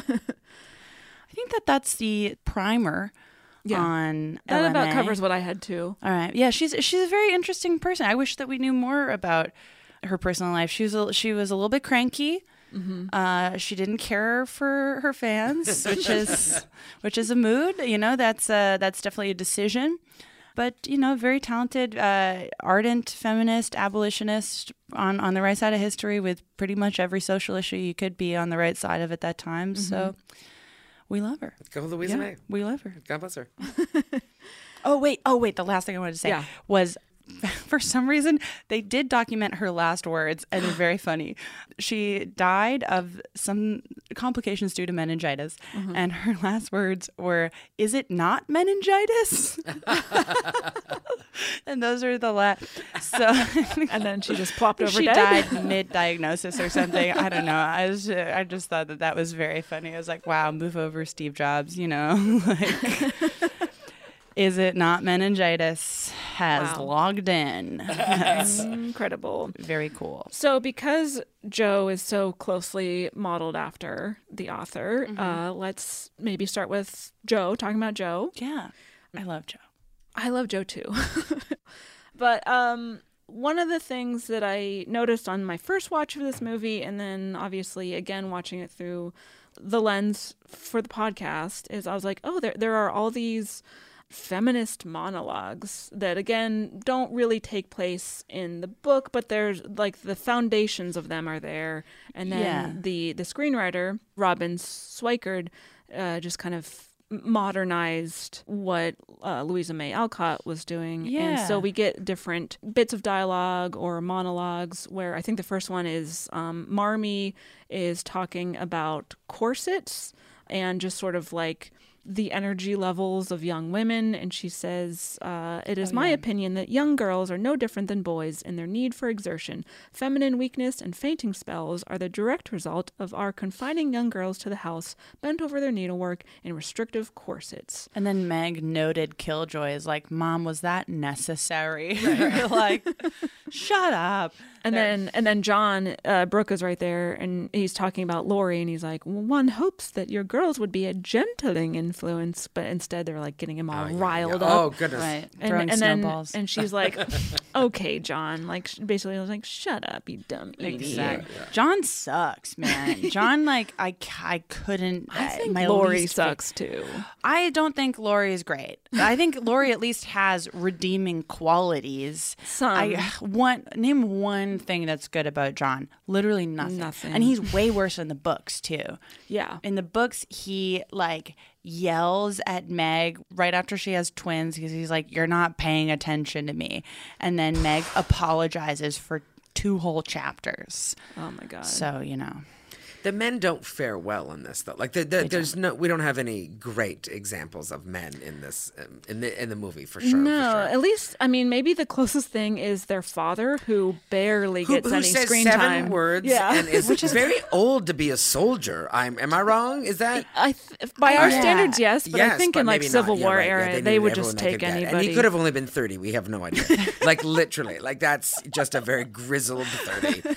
I think that's the primer on that LMA. about covers what I had too. All right. Yeah, she's a very interesting person. I wish that we knew more about her personal life. She was a little bit cranky. She didn't care for her fans, which is a mood. That's definitely a decision. But very talented, ardent feminist, abolitionist on the right side of history with pretty much every social issue you could be on the right side of at that time. So we love her. Go Louisa May. We love her. God bless her. Oh wait. The last thing I wanted to say was, for some reason, they did document her last words, and they're very funny. She died of some complications due to meningitis, and her last words were, "Is it not meningitis?" And those are the last. So, and then she just plopped over she dead. Died mid-diagnosis or something. I don't know. I just thought that was very funny. I was like, wow, move over, Steve Jobs. Is It Not Meningitis has logged in. That's incredible. Very cool. So because Joe is so closely modeled after the author, let's maybe start with Joe, talking about Joe. Yeah. I love Joe. I love Joe too. But one of the things that I noticed on my first watch of this movie, and then obviously again watching it through the lens for the podcast, is I was like, oh, there are all these feminist monologues that again don't really take place in the book, but there's like the foundations of them are there, and then the screenwriter Robin Swikard just kind of modernized what Louisa May Alcott was doing. And so we get different bits of dialogue or monologues where I think the first one is Marmee is talking about corsets and just sort of like the energy levels of young women. And she says, it is my opinion that young girls are no different than boys in their need for exertion. Feminine weakness and fainting spells are the direct result of our confining young girls to the house, bent over their needlework in restrictive corsets. And then Meg noted Killjoy is like, Mom, was that necessary? You're like, shut up. And then John Brooke is right there, and he's talking about Laurie, and he's like, well, one hopes that your girls would be a gentling influence, but instead they're like getting him all riled up. Oh, goodness. Right. And, Throwing and snowballs. then and she's like, okay, John, like basically I was like, shut up, you dumb idiot. Exactly. John sucks, man. John, like, I couldn't. I think my Laurie least sucks too. I don't think Laurie is great. I think Laurie at least has redeeming qualities. Some. Name one thing that's good about John. Literally nothing. And he's way worse in the books too. Yeah. In the books, he like yells at Meg right after she has twins because he's like, "You're not paying attention to me," and then Meg apologizes for 2 whole chapters. Oh my God. So The men don't fare well in this, though. Like, we don't have any great examples of men in this in the movie for sure. No, for sure. at least I mean maybe the closest thing is their father, who barely gets who any says screen 7 time. words and is very old to be a soldier. Am I wrong? Is that by our standards? Yes, but I yes, think but in like maybe Civil not. War right. era, they would just take anybody. And he could have only been 30. We have no idea. Like literally, like that's just a very grizzled 30.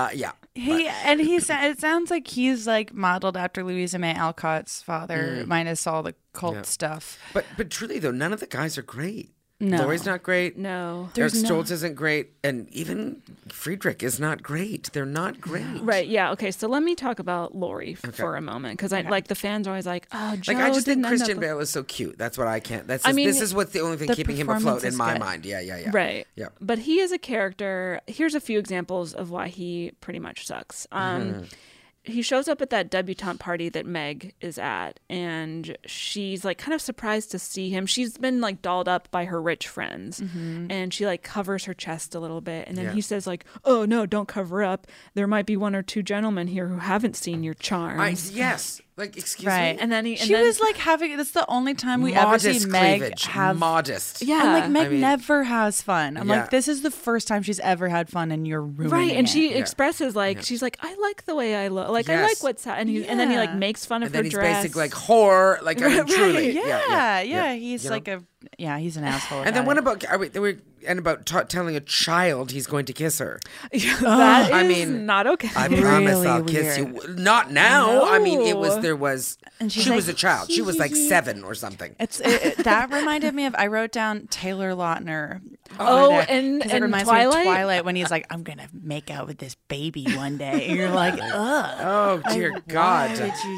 It sounds like he's like modeled after Louisa May Alcott's father, minus all the cult stuff. But truly though, none of the guys are great. No. Laurie's not great. No. Eric Stoltz isn't great, and even Friedrich is not great. They're not great. Right, yeah. Okay, so let me talk about Laurie for a moment, because I like the fans are always like, oh, Joe I just think didn't end Christian up- Bale is so cute. That's what I can't. This is what's the only thing the keeping him performance afloat in is my good. mind. Yeah. Right. Yeah. But he is a character. Here's a few examples of why he pretty much sucks. He shows up at that debutante party that Meg is at, and she's like kind of surprised to see him. She's been like dolled up by her rich friends, and she like covers her chest a little bit, and then he says like, "Oh no, don't cover up. There might be 1 or 2 gentlemen here who haven't seen your charms." Yes. Like, excuse Right. me. And then She was like having. That's the only time we ever see Modest Meg cleavage. have. Modest. yeah, And like Meg I mean- never has fun. I'm Yeah. like, this is the first time she's ever had fun, and you're ruining right, and it. she expresses like she's like, "I like the way I look. Like I Yes. like what's and then he like Yeah. makes fun of And her then he's dress. basically like whore. Like, I mean, Right. truly. Yeah, he's You know? like he's an asshole. And then what about about telling a child he's going to kiss her? that is I mean, not okay. I promise Really I'll kiss you. weird. Not now. I mean, No. there was. And she's She was like, a child. She was like 7 or something. that reminded me of. I wrote down Taylor Lautner. Oh, It and reminds Twilight? me of Twilight when he's like, "I'm gonna make out with this baby one day," and you're like, "Ugh." Oh dear God!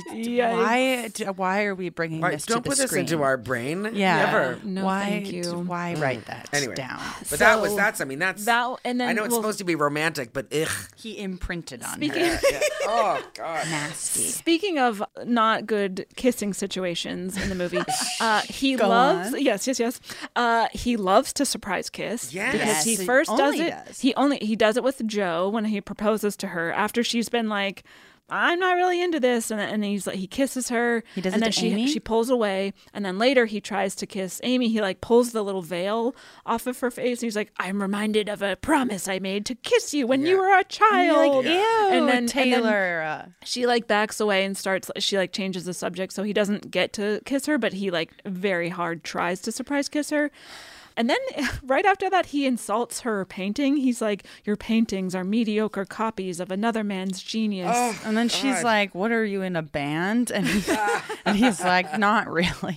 Why are we bringing Why- this? don't to the put this screen? into our brain. Yeah. Never. No, why? thank you. Why write that Anyway. down? But So- that's. that and then I know it's well, supposed to be romantic, but ugh. He imprinted on Speaking- her. Oh God. Nasty. Speaking of not good kissing situations in the movie, he Go loves on. yes. He loves to surprise kiss Yes. because Yes, he he first does only it. does. He does it with Joe when he proposes to her after she's been like I'm not really into this. And he's like, he kisses her. He does and it then to Amy? she pulls away. And then later he tries to kiss Amy. He like pulls the little veil off of her face. And he's like, I'm reminded of a promise I made to kiss you when you were a child. Ew, And then Taylor. she like backs away and she like changes the subject. So he doesn't get to kiss her, but he like very hard tries to surprise kiss her. And then right after that, he insults her painting. He's like, your paintings are mediocre copies of another man's genius. Oh, And then she's like, what are you, in a band? And he's like, not really.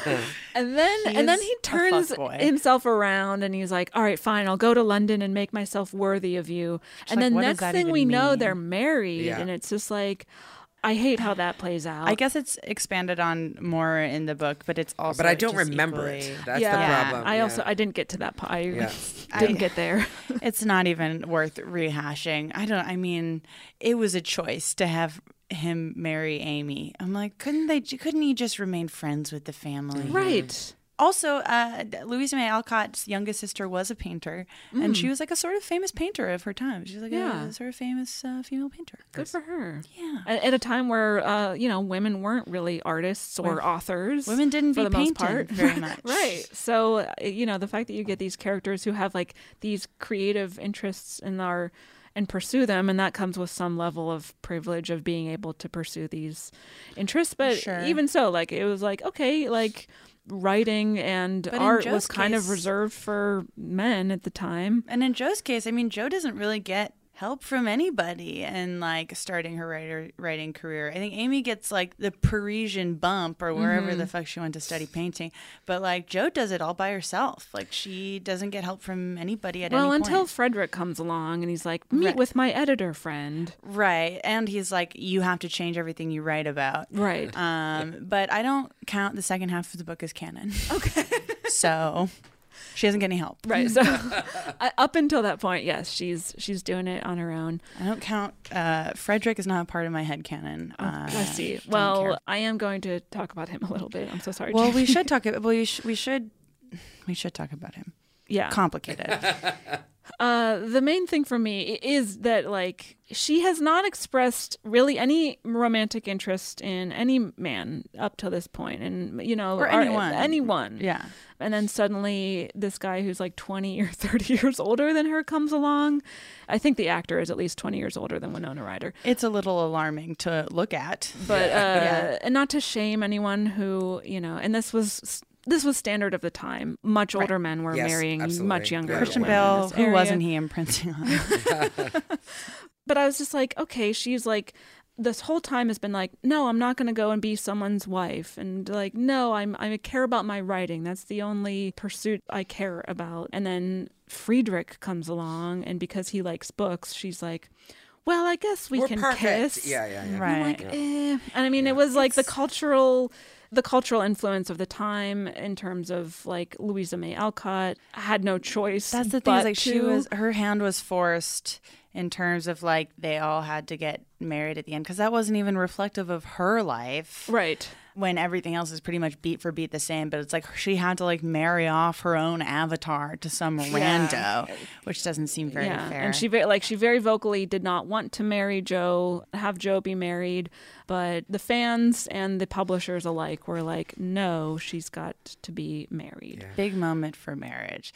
And then he turns fuckboy. himself around and he's like, all right, fine, I'll go to London and make myself worthy of you. She's And like, then what does next that thing even we know, mean? they're married. Yeah. And it's just like, I hate how that plays out. I guess it's expanded on more in the book, but it's also But I don't just remember equally- it. That's yeah. the problem. I didn't get to that part. I Yeah. didn't get there. It's not even worth rehashing. I mean, it was a choice to have him marry Amy. I'm like, couldn't he just remain friends with the family? Right. Also, Louisa May Alcott's youngest sister was a painter, and she was like a sort of famous painter of her time. She's like Yeah. a sort of famous female painter. Good for her. Yeah. At a time where, women weren't really artists or authors. Women didn't for be the most painting part. very much. Right. So, the fact that you get these characters who have like these creative interests and pursue them, and that comes with some level of privilege of being able to pursue these interests. But Sure. even so, like, it was like, okay, like writing and But in art Joe's was kind of case- reserved for men at the time. And in Joe's case, I mean, Joe doesn't really get help from anybody in like starting her writing career. I think Amy gets like the Parisian bump or wherever the fuck she went to study painting, but like Joe does it all by herself. Like she doesn't get help from anybody at any point. Until Frederick comes along and he's like, meet Right. with my editor friend. Right, and he's like, you have to change everything you write about. Right. But I don't count the second half of the book as canon. Okay. So she doesn't get any help. Right. So up until that point, yes, she's doing it on her own. I don't count. Frederick is not a part of my headcanon. I see. don't Well, care. I am going to talk about him a little bit. I'm so sorry. Well, Jamie. we should talk. We should talk about him. yeah. Complicated. The main thing for me is that like she has not expressed really any romantic interest in any man up to this point, and Or anyone. anyone. Yeah. And then suddenly this guy who's like 20 or 30 years older than her comes along. I think the actor is at least 20 years older than Winona Ryder. It's a little alarming to look at. But and not to shame anyone who, and this was standard of the time. Much older men were Yes, marrying absolutely. much younger Christian women in Bale, this who area. wasn't he imprinting on? But I was just like, okay, she's like, this whole time has been like, no, I'm not going to go and be someone's wife. And like, no, I care about my writing. That's the only pursuit I care about. And then Friedrich comes along, and because he likes books, she's like, well, I guess we're can perfect. kiss. Yeah. I'm Right. like, eh. And I mean, it was like the cultural influence of the time in terms of like Louisa May Alcott had no choice. That's the thing. Is but like her hand was forced in terms of like they all had to get married at the end because that wasn't even reflective of her life. right. When everything else is pretty much beat for beat the same, but it's like she had to like marry off her own avatar to some rando, which doesn't seem very fair. And she very vocally did not want to marry Joe, have Joe be married, but the fans and the publishers alike were like, no, she's got to be married. Big moment for marriage.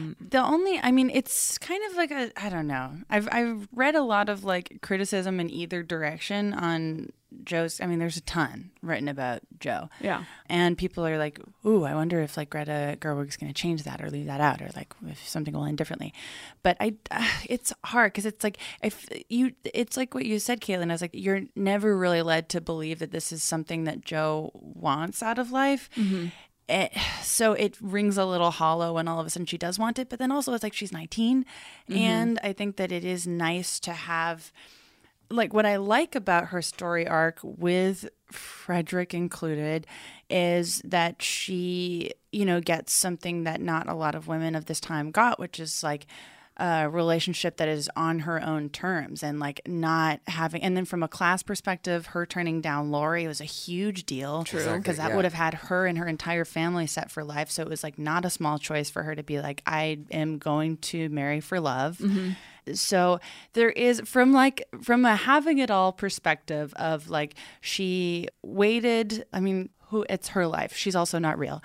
It's kind of like I don't know. I've read a lot of like criticism in either direction on Joe's. I mean, there's a ton written about Joe. Yeah. And people are like, ooh, I wonder if like Greta Gerwig's going to change that or leave that out, or like if something will end differently. But it's hard because it's like it's like what you said, Caitlin. I was like, you're never really led to believe that this is something that Joe wants out of life. Mm-hmm. So it rings a little hollow when all of a sudden she does want it. But then also it's like she's 19. Mm-hmm. And I think that it is nice to have, like, what I like about her story arc with Frederick included is that she, gets something that not a lot of women of this time got, which is like a relationship that is on her own terms and like not having, and then from a class perspective, her turning down Laurie was a huge deal. True. Because that would have had her and her entire family set for life. So it was like not a small choice for her to be like, I am going to marry for love. So there is from a having it all perspective of like, she waited, I mean, it's her life. She's also not real.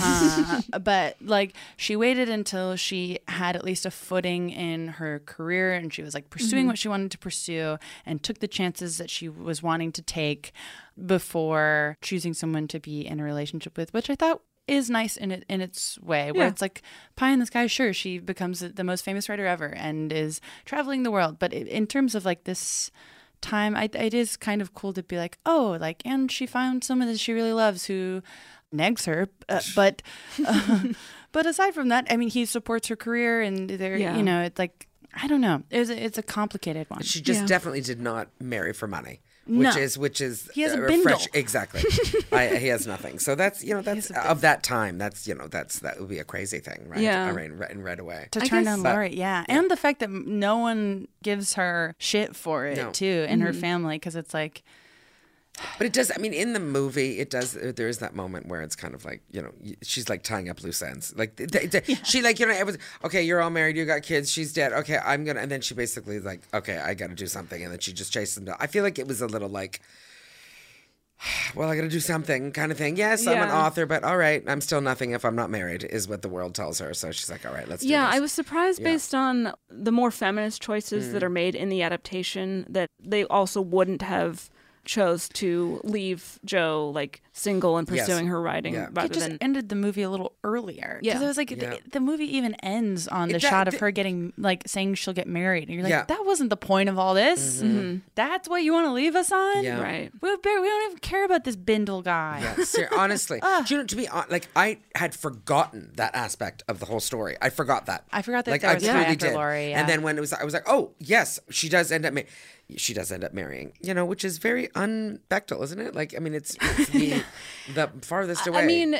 But like she waited until she had at least a footing in her career and she was like pursuing what she wanted to pursue and took the chances that she was wanting to take before choosing someone to be in a relationship with, which I thought is nice in its way, where it's like pie in the sky. Sure, she becomes the most famous writer ever and is traveling the world. But in terms of like this time, it is kind of cool to be like, oh, like, and she found someone that she really loves who negs her, but aside from that, I mean, he supports her career and they're, you know, it's like, I don't know, it's a complicated one. She just definitely did not marry for money. No. Which is he has a bindle. Exactly. He has nothing. So that's, you know, that's of that time. That's, you know, that would be a crazy thing, right? Yeah. I mean, right away. To turn down Laurie, yeah. And the fact that no one gives her shit for it, too, in her family, because it's like... But it does, I mean, in the movie, it does, there is that moment where it's kind of like, you know, she's like tying up loose ends. Like, she like, you know, it was, okay, you're all married, you got kids, she's dead, okay, I'm going to, and then she basically is like, okay, I got to do something. And then she just chases them down. I feel like it was a little like, well, I got to do something kind of thing. Yes, I'm an author, but all right, I'm still nothing if I'm not married, is what the world tells her. So she's like, all right, let's do this. I was surprised based on the more feminist choices that are made in the adaptation that they also wouldn't have chose to leave Jo like single and pursuing her writing rather it just than ended the movie a little earlier. Because it was like the movie even ends on the shot of her getting like saying she'll get married, and you're like, that wasn't the point of all this. That's what you want to leave us on, right? We don't even care about this Bindle guy. Honestly, do you know, to be honest, like I had forgotten that aspect of the whole story. I forgot that. I forgot that like there was I a guy truly after did. Laurie. And then when it was, I was like, oh yes, she does end up marrying, you know, which is very un-Bechdel, isn't it? Like, I mean, it's the farthest away. I mean,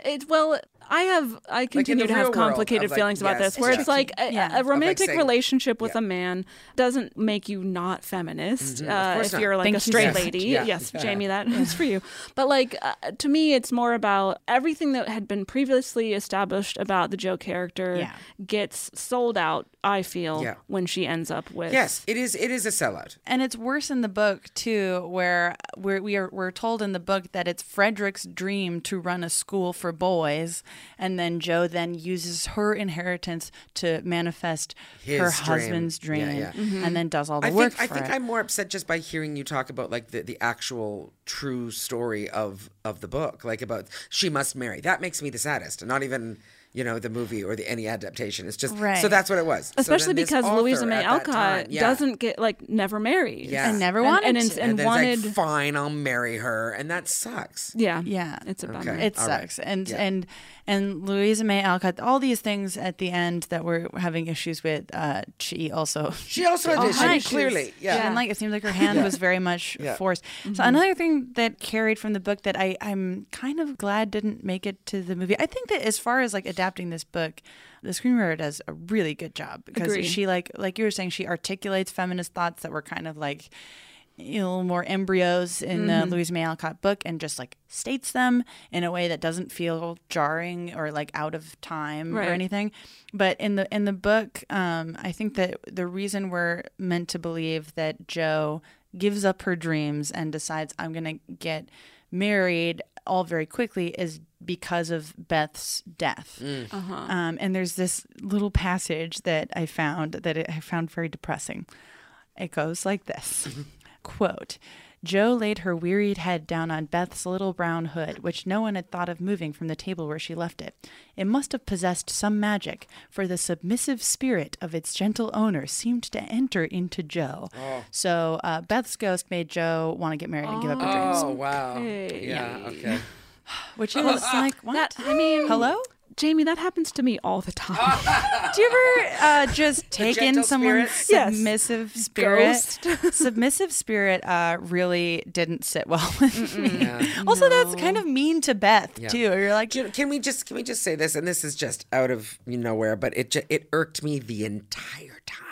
I continue to have complicated feelings about this, where it's like a romantic relationship with a man doesn't make you not feminist if you're like a straight lady. Yes, Jamie, that is for you. But like, to me, it's more about everything that had been previously established about the Jo character gets sold out, I feel, when she ends up with... Yes, it is a sellout. And it's worse in the book, too, where we're told in the book that it's Frederick's dream to run a school for boys, and then Jo then uses her inheritance to manifest her husband's dream, and then does all the work for it. I think I'm more upset just by hearing you talk about like the actual true story of the book, like about she must marry. That makes me the saddest, and not even... you know, the movie or any adaptation. It's just, so that's what it was. Especially because Louisa May Alcott doesn't get, like, never married. Yeah. And never wanted and then wanted... it's like, fine, I'll marry her. And that sucks. Yeah. It's a bummer. It sucks. Right. And Louisa May Alcott, all these things at the end that we're having issues with, she also had issues. Clearly. Yeah. She didn't like it. Seemed like her hand was very much forced. So another thing that carried from the book that I'm kind of glad didn't make it to the movie, I think that as far as like adapting this book, the screenwriter does a really good job because she like you were saying, she articulates feminist thoughts that were kind of like, you know, more embryos in the Louisa May Alcott book, and just like states them in a way that doesn't feel jarring or like out of time or anything. But in the book, I think that the reason we're meant to believe that Jo gives up her dreams and decides I'm going to get married all very quickly is because of Beth's death. And there's this little passage that I found very depressing. It goes like this. Quote, Jo laid her wearied head down on Beth's little brown hood, which no one had thought of moving from the table where she left it. It must have possessed some magic, for the submissive spirit of its gentle owner seemed to enter into Jo. So Beth's ghost made Jo want to get married and give up her dreams. Oh, wow. Okay. Which is like, what? Hello? Jamie, that happens to me all the time. Do you ever just take in someone's submissive spirit? Submissive spirit really didn't sit well with me. Also, that's kind of mean to Beth too. You're like, can we just say this? And this is just out of nowhere, but it irked me the entire time.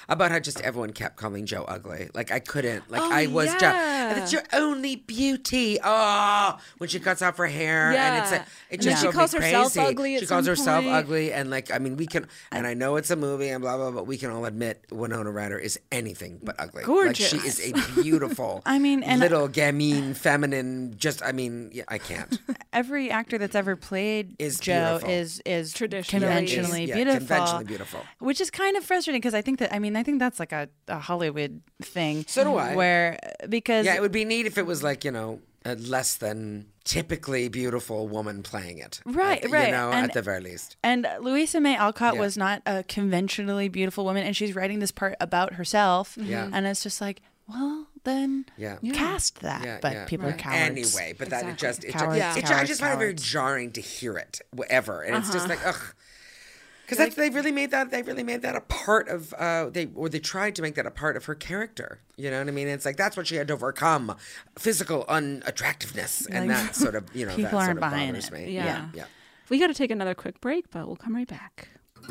about how just everyone kept calling Jo ugly. Like I couldn't. Like I was just. That's your only beauty. Oh, when she cuts off her hair, and it just she drove calls me herself crazy. ugly. She calls herself ugly, and like I mean, we can. And I know it's a movie and blah blah, but we can all admit Winona Ryder is anything but ugly. Gorgeous. Like she is a beautiful. I mean, and little gamine, feminine. Just I mean, I can't. Every actor that's ever played Jo is Traditionally. conventionally Yeah, beautiful. conventionally beautiful. Which is kind of frustrating because I think that's like a Hollywood thing. So do I. Where because Yeah, it would be neat if it was like, a less than typically beautiful woman playing it. Right. At the very least. And Louisa May Alcott was not a conventionally beautiful woman, and she's writing this part about herself. Yeah. And it's just like, well, then cast that. Yeah, but yeah. people are cowards. Anyway, but that Cowards, I just find it very jarring to hear it ever, and it's just like ugh. Because they really made that a part of they tried to make that a part of her character. You know what I mean? It's like that's what she had to overcome, physical unattractiveness, and that sort of people that aren't sort of buying bothers it. me. Yeah. Yeah. We got to take another quick break, but we'll come right back.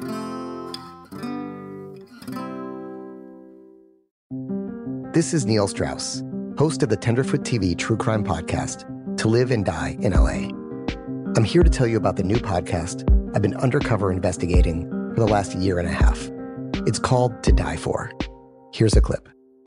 This is Neil Strauss, host of the Tenderfoot TV true crime podcast, To Live and Die in LA. I'm here to tell you about the new podcast I've been undercover investigating for the last year and a half. It's called To Die For. Here's a clip.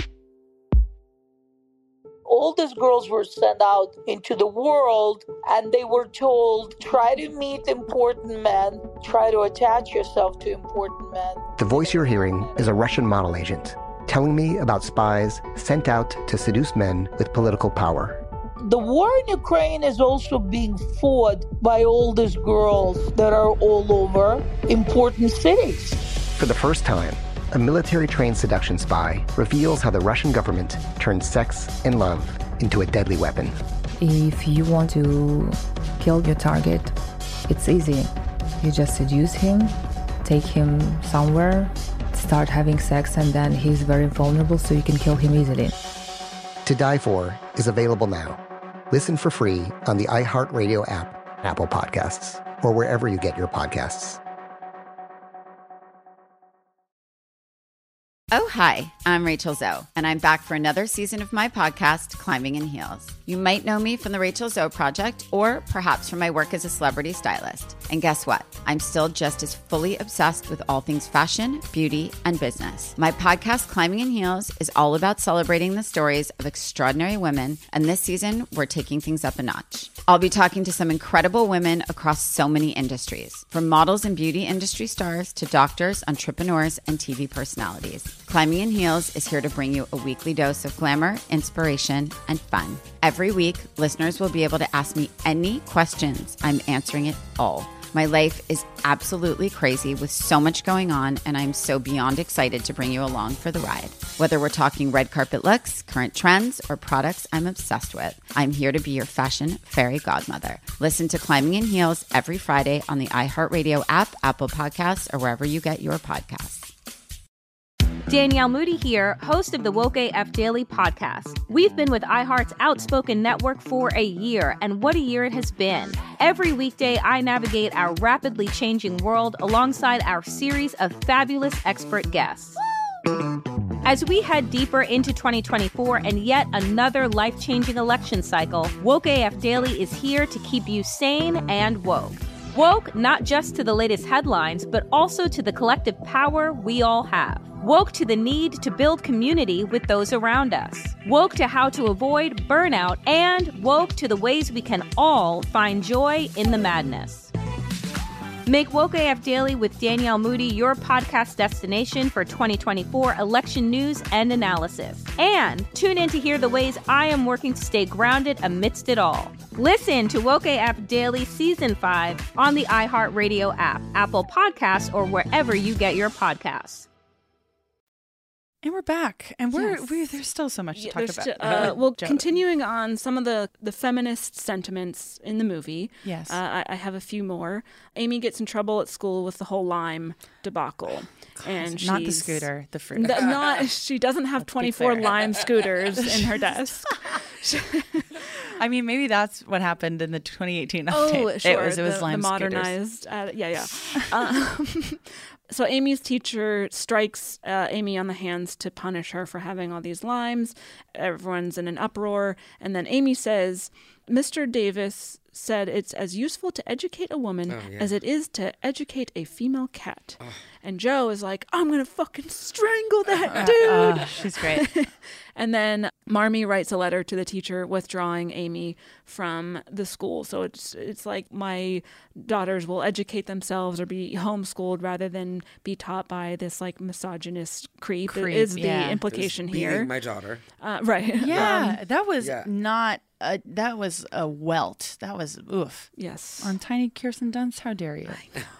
All these girls were sent out into the world and they were told, try to meet important men, try to attach yourself to important men. The voice you're hearing is a Russian model agent telling me about spies sent out to seduce men with political power. The war in Ukraine is also being fought by all these girls that are all over important cities. For the first time, a military-trained seduction spy reveals how the Russian government turned sex and love into a deadly weapon. If you want to kill your target, it's easy. You just seduce him, take him somewhere, start having sex, and then he's very vulnerable, so you can kill him easily. To Die For is available now. Listen for free on the iHeartRadio app, Apple Podcasts, or wherever you get your podcasts. Oh, hi, I'm Rachel Zoe, and I'm back for another season of my podcast, Climbing in Heels. You might know me from the Rachel Zoe Project, or perhaps from my work as a celebrity stylist. And guess what? I'm still just as fully obsessed with all things fashion, beauty, and business. My podcast, Climbing in Heels, is all about celebrating the stories of extraordinary women, and this season, we're taking things up a notch. I'll be talking to some incredible women across so many industries, from models and beauty industry stars to doctors, entrepreneurs, and TV personalities. Climbing in Heels is here to bring you a weekly dose of glamour, inspiration, and fun. Every week, listeners will be able to ask me any questions. I'm answering it all. My life is absolutely crazy with so much going on, and I'm so beyond excited to bring you along for the ride. Whether we're talking red carpet looks, current trends, or products I'm obsessed with, I'm here to be your fashion fairy godmother. Listen to Climbing in Heels every Friday on the iHeartRadio app, Apple Podcasts, or wherever you get your podcasts. Danielle Moody here, host of the Woke AF Daily podcast. We've been with iHeart's Outspoken Network for a year, and what a year it has been. Every weekday, I navigate our rapidly changing world alongside our series of fabulous expert guests. As we head deeper into 2024 and yet another life-changing election cycle, Woke AF Daily is here to keep you sane and woke. Woke not just to the latest headlines, but also to the collective power we all have. Woke to the need to build community with those around us. Woke to how to avoid burnout, and woke to the ways we can all find joy in the madness. Make Woke AF Daily with Danielle Moody your podcast destination for 2024 election news and analysis. And tune in to hear the ways I am working to stay grounded amidst it all. Listen to Woke AF Daily Season 5 on the iHeartRadio app, Apple Podcasts, or wherever you get your podcasts. And we're back, and there's still so much to talk about. Well, continuing on some of the feminist sentiments in the movie. Yes, I have a few more. Amy gets in trouble at school with the whole Lime debacle, and not the scooter, the fruit. She doesn't have 24 Lime scooters in her desk. I mean, maybe that's what happened in the 2018 update. Oh, sure. It was Lime the modernized. scooters. Yeah. So Amy's teacher strikes Amy on the hands to punish her for having all these limes. Everyone's in an uproar. And then Amy says, Mr. Davis said it's as useful to educate a woman as it is to educate a female cat. And Jo is like, I'm going to fucking strangle that dude. She's great. And then Marmee writes a letter to the teacher withdrawing Amy from the school. So it's like, my daughters will educate themselves or be homeschooled rather than be taught by this like misogynist creep is the implication here. My daughter. Right. Yeah, that was not... that was a welt. That was oof. Yes. On Tiny Kirsten Dunst, how dare you?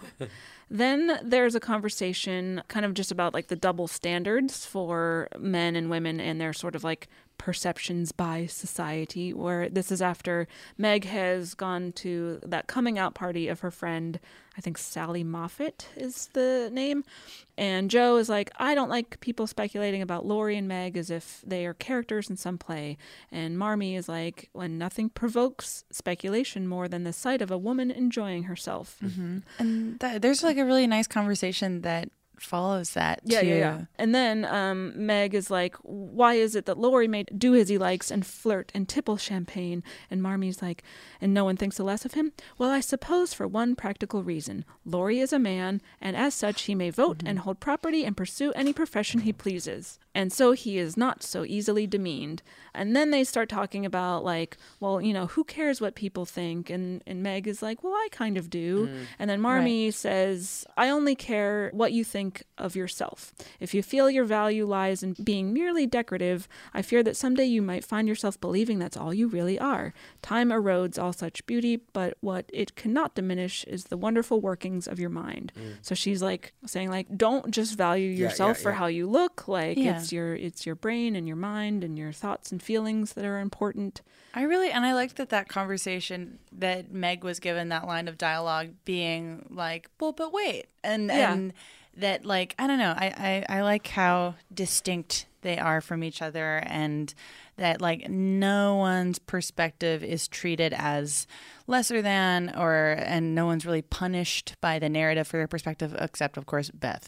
Then there's a conversation kind of just about like the double standards for men and women and their sort of like perceptions by society, where this is after Meg has gone to that coming out party of her friend, I think Sally Moffat is the name. And Jo is like, I don't like people speculating about Laurie and Meg as if they are characters in some play. And Marmee is like, when nothing provokes speculation more than the sight of a woman enjoying herself. Mm-hmm. And there's like a really nice conversation that follows that too. Yeah. And then Meg is like, why is it that Laurie may do as he likes and flirt and tipple champagne? And Marmee's like, and no one thinks the less of him? Well, I suppose for one practical reason. Laurie is a man, and as such he may vote and hold property and pursue any profession he pleases. And so he is not so easily demeaned. And then they start talking about like, well, you know, who cares what people think? And Meg is like, well, I kind of do. And then Marmee says, I only care what you think of yourself. If you feel your value lies in being merely decorative, I fear that someday you might find yourself believing that's all you really are. Time erodes all such beauty, but what it cannot diminish is the wonderful workings of your mind. So she's like saying like, don't just value yourself for how you look. Like it's your brain and your mind and your thoughts and feelings that are important. I liked that conversation that Meg was given, that line of dialogue being like, well, but wait. And that, like, I don't know, I like how distinct they are from each other, and that, like, no one's perspective is treated as lesser than, and no one's really punished by the narrative for their perspective, except, of course, Beth,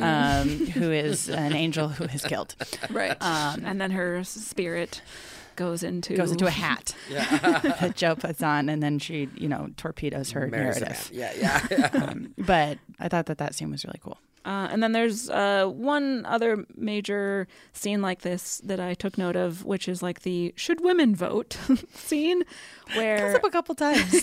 who is an angel who is killed. Right. And then her spirit goes into a hat that Jo puts on, and then she, torpedoes her narrative. But I thought that scene was really cool. And then there's one other major scene like this that I took note of, which is like the should women vote scene, where comes up a couple times.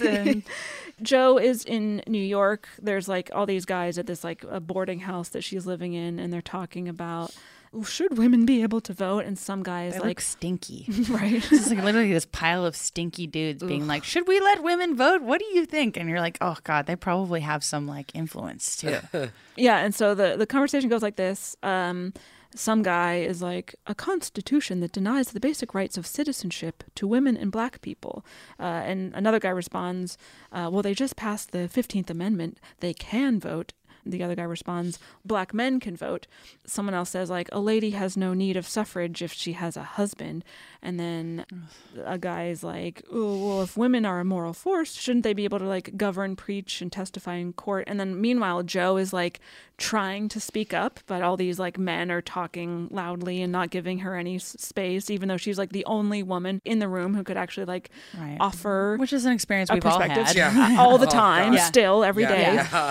Jo is in New York. There's like all these guys at this like a boarding house that she's living in, and they're talking about, should women be able to vote? And some guy is they like, look stinky. Right. It's like literally this pile of stinky dudes being like, should we let women vote? What do you think? And you're like, oh God, they probably have some like influence too. Yeah. And so the conversation goes like this. Some guy is like, a constitution that denies the basic rights of citizenship to women and black people. And another guy responds, well, they just passed the 15th Amendment. They can vote. The other guy responds, black men can vote. Someone else says, like, a lady has no need of suffrage if she has a husband. And then a guy is like, oh, well, if women are a moral force, shouldn't they be able to, like, govern, preach, and testify in court? And then meanwhile, Jo is, like, trying to speak up, but all these, like, men are talking loudly and not giving her any space, even though she's, like, the only woman in the room who could actually, like, offer... Which is an experience we've all had. All the time, still, every day. Yeah.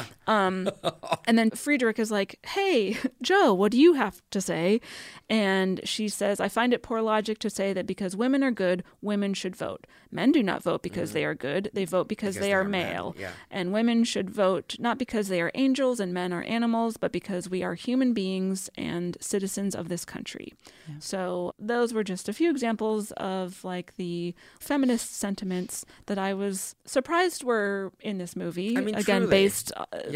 And then Friedrich is like, hey, Jo, what do you have to say? And she says, I find it poor logic to say that because women are good, women should vote. Men do not vote because they are good. They vote because they are male. And women should vote not because they are angels and men are animals, but because we are human beings and citizens of this country. Yeah. So those were just a few examples of like the feminist sentiments that I was surprised were in this movie. I mean, again, truly. based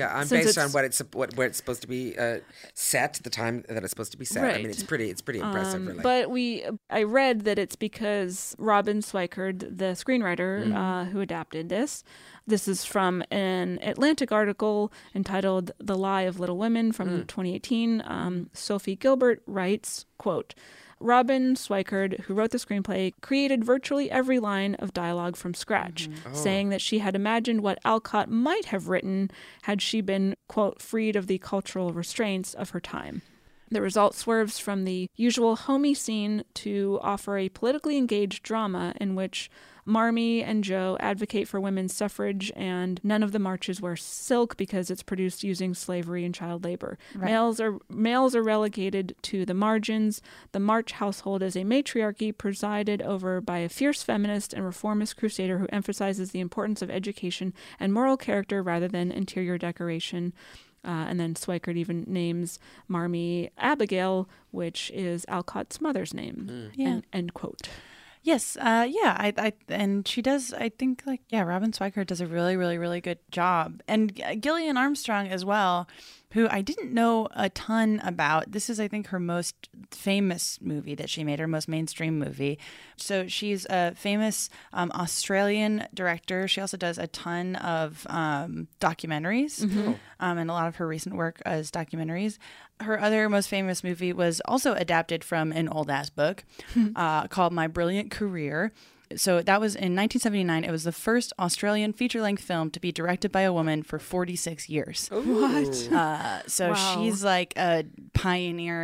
on where it's supposed to be set, the time that it's supposed to be set. Right. I mean, it's pretty impressive, really. But I read that it's because Robin Swikard, the screenwriter who adapted this. This is from an Atlantic article entitled "The Lie of Little Women" from 2018. Sophie Gilbert writes, quote, Robin Swikard, who wrote the screenplay, created virtually every line of dialogue from scratch, saying that she had imagined what Alcott might have written had she been, quote, freed of the cultural restraints of her time. The result swerves from the usual homey scene to offer a politically engaged drama in which Marmee and Joe advocate for women's suffrage, and none of the marches wear silk because it's produced using slavery and child labor. Right. Males are relegated to the margins. The March household is a matriarchy presided over by a fierce feminist and reformist crusader who emphasizes the importance of education and moral character rather than interior decoration. And then Swikard even names Marmee Abigail, which is Alcott's mother's name. End quote. Yes. I and she does, I think, like, yeah, Robin Swikard does a really, really, really good job. And Gillian Armstrong as well, who I didn't know a ton about. This is, I think, her most famous movie that she made, her most mainstream movie. So she's a famous Australian director. She also does a ton of documentaries, and a lot of her recent work is documentaries. Her other most famous movie was also adapted from an old-ass book called My Brilliant Career. So that was in 1979. It was the first Australian feature-length film to be directed by a woman for 46 years. What? So she's like a pioneer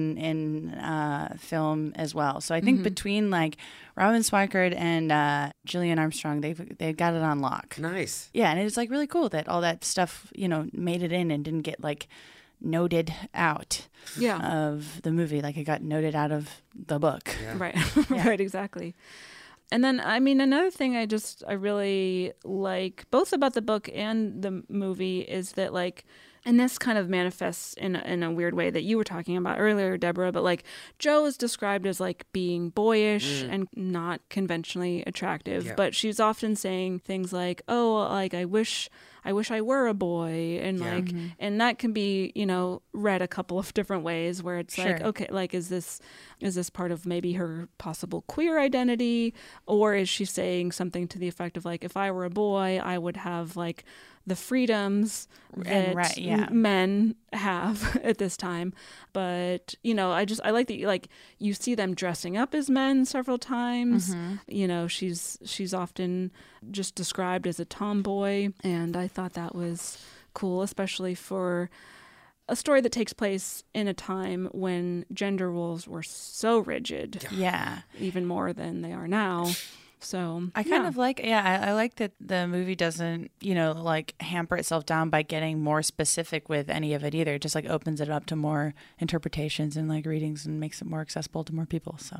in film as well. So I think between like Robin Swikard and Gillian Armstrong, they've got it on lock. Nice. Yeah, and it's like really cool that all that stuff, you know, made it in and didn't get like noted out of the movie, like it got noted out of the book. Yeah. Right. Right, exactly. And then, I mean, another thing I really like both about the book and the movie is that, like, and this kind of manifests in a weird way that you were talking about earlier, Deborah, but like Jo is described as like being boyish and not conventionally attractive, but she's often saying things like, oh, like I wish I were a boy, and like, and that can be, you know, read a couple of different ways where it's like, okay, like, is this part of maybe her possible queer identity, or is she saying something to the effect of like, if I were a boy, I would have like the freedoms that men have at this time. But, you know, I like that, like, you see them dressing up as men several times. You know, she's often just described as a tomboy, and I thought that was cool, especially for a story that takes place in a time when gender roles were so rigid. Yeah. Even more than they are now. So I kind of like, I like that the movie doesn't, you know, like hamper itself down by getting more specific with any of it either. It just like opens it up to more interpretations and like readings and makes it more accessible to more people. So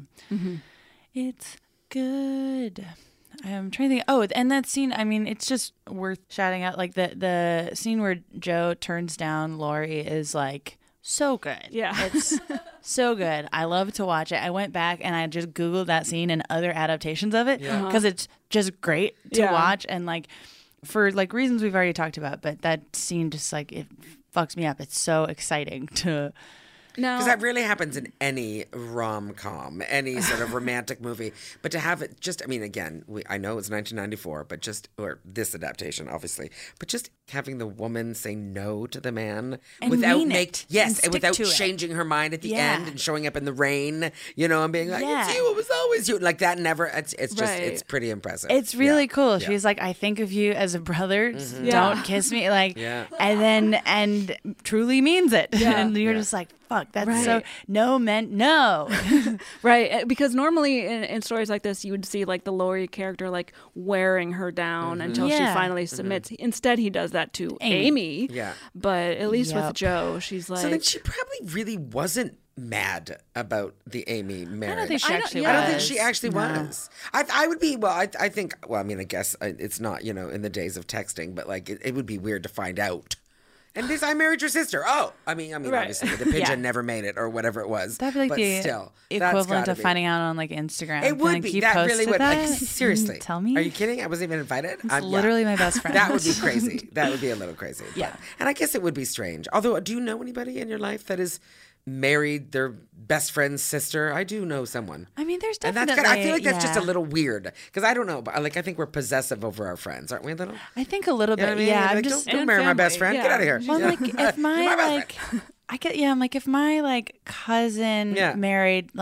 it's good. I'm trying to think. Oh, and that scene, I mean, it's just worth shouting out. Like the scene where Jo turns down Laurie is like so good. Yeah. It's so good. I love to watch it. I went back and I just Googled that scene and other adaptations of it because it's just great to watch. And like for like reasons we've already talked about, but that scene just like, it fucks me up. It's so exciting to... Because that really happens in any rom-com, any sort of romantic movie. But to have it just, I mean, again, I know it's 1994, but just, or this adaptation, obviously, but just having the woman say no to the man and without and without changing her mind at the end and showing up in the rain, you know, and being like, it's you, it was always you. Like that never, it's just, it's pretty impressive. It's really cool. She's like, I think of you as a brother. Don't kiss me. Like, and truly means it. And you're just like, fuck, that's so, no meant no. Right, because normally in stories like this, you would see like the Laurie character like wearing her down until she finally submits. Instead, he does that to Amy. Yeah. But at least with Jo, she's like... So then she probably really wasn't mad about the Amy marriage. I don't think she actually was. I don't think she actually was. I would be, well, I think, well, I mean, I guess it's not, you know, in the days of texting, but like it would be weird to find out. And this, I married your sister. Oh, I mean, obviously the pigeon never made it or whatever it was. That'd be like but the still, equivalent of finding out on like Instagram. It would be. That really would. Like, seriously. Tell me. Are you kidding? I wasn't even invited. It's literally my best friend. That would be crazy. That would be a little crazy. Yeah. But, and I guess it would be strange. Although, do you know anybody in your life that is married their best friend's sister? I do know someone. I mean, there's and definitely... that's good. I feel like that's just a little weird because I don't know, but like I think we're possessive over our friends, aren't we? A little. I think a little bit. You know what I mean? Yeah, like, I'm just don't marry my best friend. Get out of here. Well, like if my like, I'm like if my like cousin married like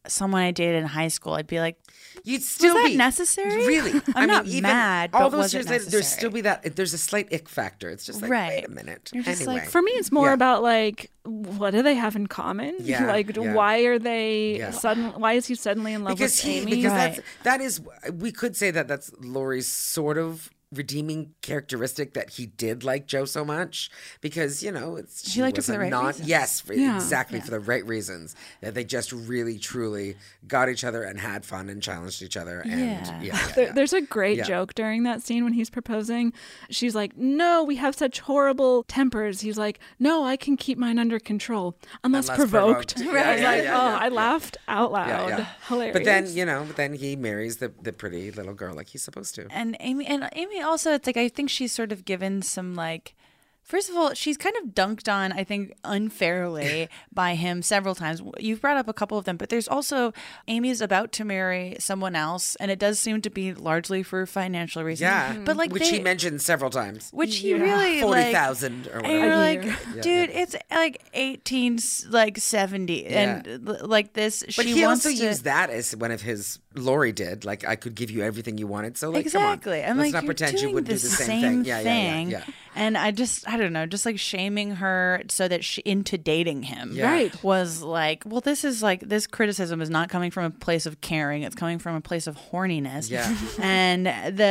someone I dated in high school, I'd be like, You'd still was that be necessary? Really. I'm not even mad, all but those was it years later, there's necessary? still be that. There's a slight ick factor. It's just like, Right. wait a minute. You're just anyway, like, For me, it's more Yeah. about like, what do they have in common? Yeah, Like, yeah. why are they Yeah. Why is he suddenly in love with Amy? because that is we could say that's Laurie's sort of redeeming characteristic, that he did like Joe so much, because she liked her was for the a right non reasons. yes Yeah. exactly for the right reasons, that they just really truly got each other and had fun and challenged each other. And There's a great Yeah. joke during that scene when he's proposing. She's like, "No, we have such horrible tempers." He's like, "No, I can keep mine under control unless provoked." Yeah, I was yeah, like, yeah, "Oh, yeah, I yeah. laughed out loud." Yeah, yeah. Hilarious. But then he marries the pretty little girl like he's supposed to. And Amy also, it's like, I think she's sort of given some, like, first of all, she's kind of dunked on, I think, unfairly by him several times. You've brought up a couple of them, but there's also Amy's about to marry someone else, and it does seem to be largely for financial reasons. Yeah, but like which he mentioned several times. which he really 40,000 or And you're whatever. like, Yeah. dude, it's like 1870, and like this. But she he wants also to, used that as one of his Laurie did. Like, I could give you everything you wanted. So like, exactly. come on. I'm Let's like, not you're pretend doing you would do the same thing. Yeah. thing. And I don't know, just like shaming her so that she into dating him, Yeah. Right. was like, well, this is like, this criticism is not coming from a place of caring; it's coming from a place of horniness. Yeah. and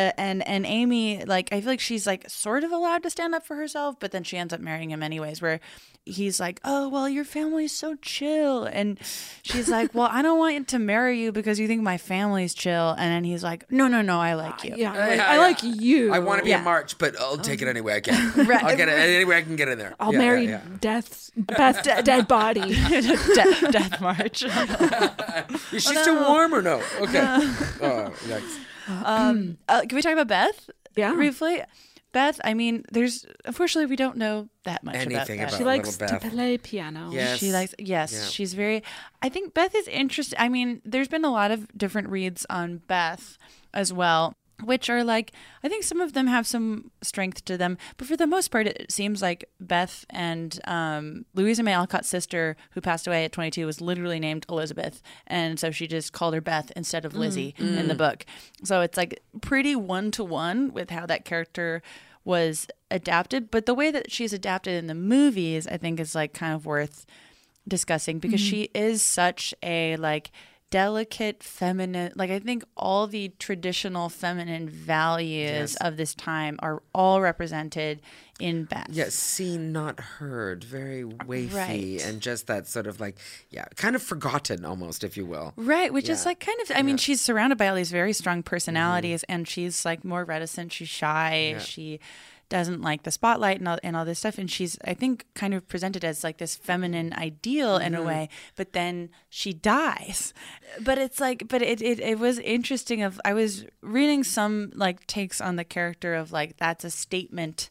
Amy, like, I feel like she's like sort of allowed to stand up for herself, but then she ends up marrying him anyways. Where he's like, oh, well, your family's so chill. And she's like, well, I don't want to marry you because you think my family's chill. And then he's like, no, I like you. I like you. I want to be Yeah. in March, but I'll take it any way I can. Right. I'll get it any way I can get in there. I'll Yeah, marry yeah, Beth's dead body. Death March. yeah. Is she still warm or no? Okay. Oh, yikes. Can we talk about Beth? Yeah. Briefly. Beth, I mean, unfortunately, we don't know that much Anything about Beth. about She likes little to Beth. play piano. Yes. She likes, yes, Yeah. she's very, I think Beth is interesting. I mean, there's been a lot of different reads on Beth as well, which are like, I think some of them have some strength to them, but for the most part, it seems like Beth and Louisa May Alcott's sister, who passed away at 22, was literally named Elizabeth, and so she just called her Beth instead of Lizzie in the book. So it's like pretty one-to-one with how that character was adapted, but the way that she's adapted in the movies, I think, is like kind of worth discussing, because she is such a like delicate feminine, like I think all the traditional feminine values of this time are all represented in Beth. Yeah, seen, not heard, very wafy, Right. and just that sort of like, kind of forgotten almost, if you will. Right, which is Yeah. like kind of, I mean, she's surrounded by all these very strong personalities, and she's like more reticent, she's shy, she doesn't like the spotlight and all this stuff, and she's, I think, kind of presented as like this feminine ideal in a way, but then she dies. But it's like, but it was interesting. I was reading some like takes on the character of like, that's a statement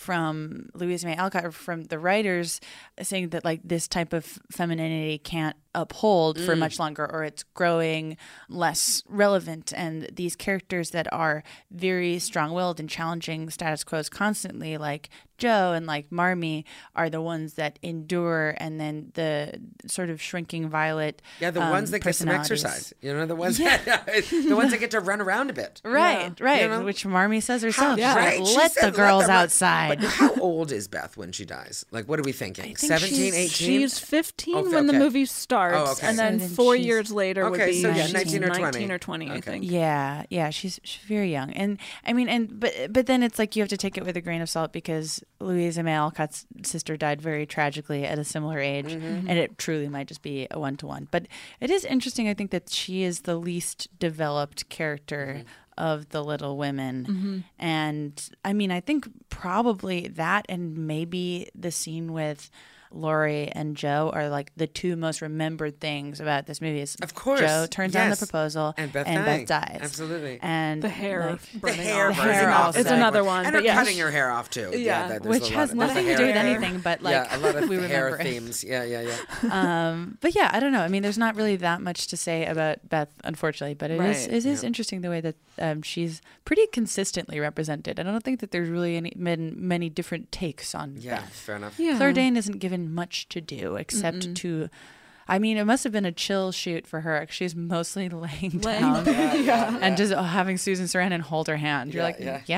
from Louisa May Alcott, or from the writers, saying that like this type of femininity can't uphold for much longer, or it's growing less relevant, and these characters that are very strong-willed and challenging status quos constantly, like Joe and like Marmee, are the ones that endure, and then the sort of shrinking Violet, Yeah, the ones that get some personalities. exercise. You know, the ones the ones that get to run around a bit. Right, You know? which Marmee says herself. How- She's right, like, she let said, the girls them run." outside. But how old is Beth when she dies? Like, what are we thinking? think 17, she's- 18? She's 15 Okay, when the okay. movie starts, Oh, okay. and then So then 4 she's- years later would Okay, be so yeah, she's 19 or 20. 19 or 20, I Okay. think. Yeah, she's very young, and I mean, but then it's like you have to take it with a grain of salt, because Louisa May Alcott's sister died very tragically at a similar age, and it truly might just be a one-to-one. But it is interesting, I think, that she is the least developed character of the Little Women, and I mean, I think probably that, and maybe the scene with Laurie and Joe are like the two most remembered things about this movie. Is Of course, Joe turns down the yes. proposal, And Beth dies. Absolutely. And The hair like, The burning hair off. The hair burning off off is that another one, And but her yeah. cutting her hair off, too. Yeah. there's which a has lot of- nothing to there's do a with hair- anything, but like yeah, a lot of we hair remember it. themes. Yeah. But yeah, I don't know. I mean, there's not really that much to say about Beth, unfortunately, but it Right. is interesting the way that she's pretty consistently represented. And I don't think that there's really many different takes on Yeah, Beth. fair enough. Yeah. Claire Danes isn't given much to do except to I mean, it must have been a chill shoot for her. She's mostly laying down and just having Susan Sarandon hold her hand. You're like, get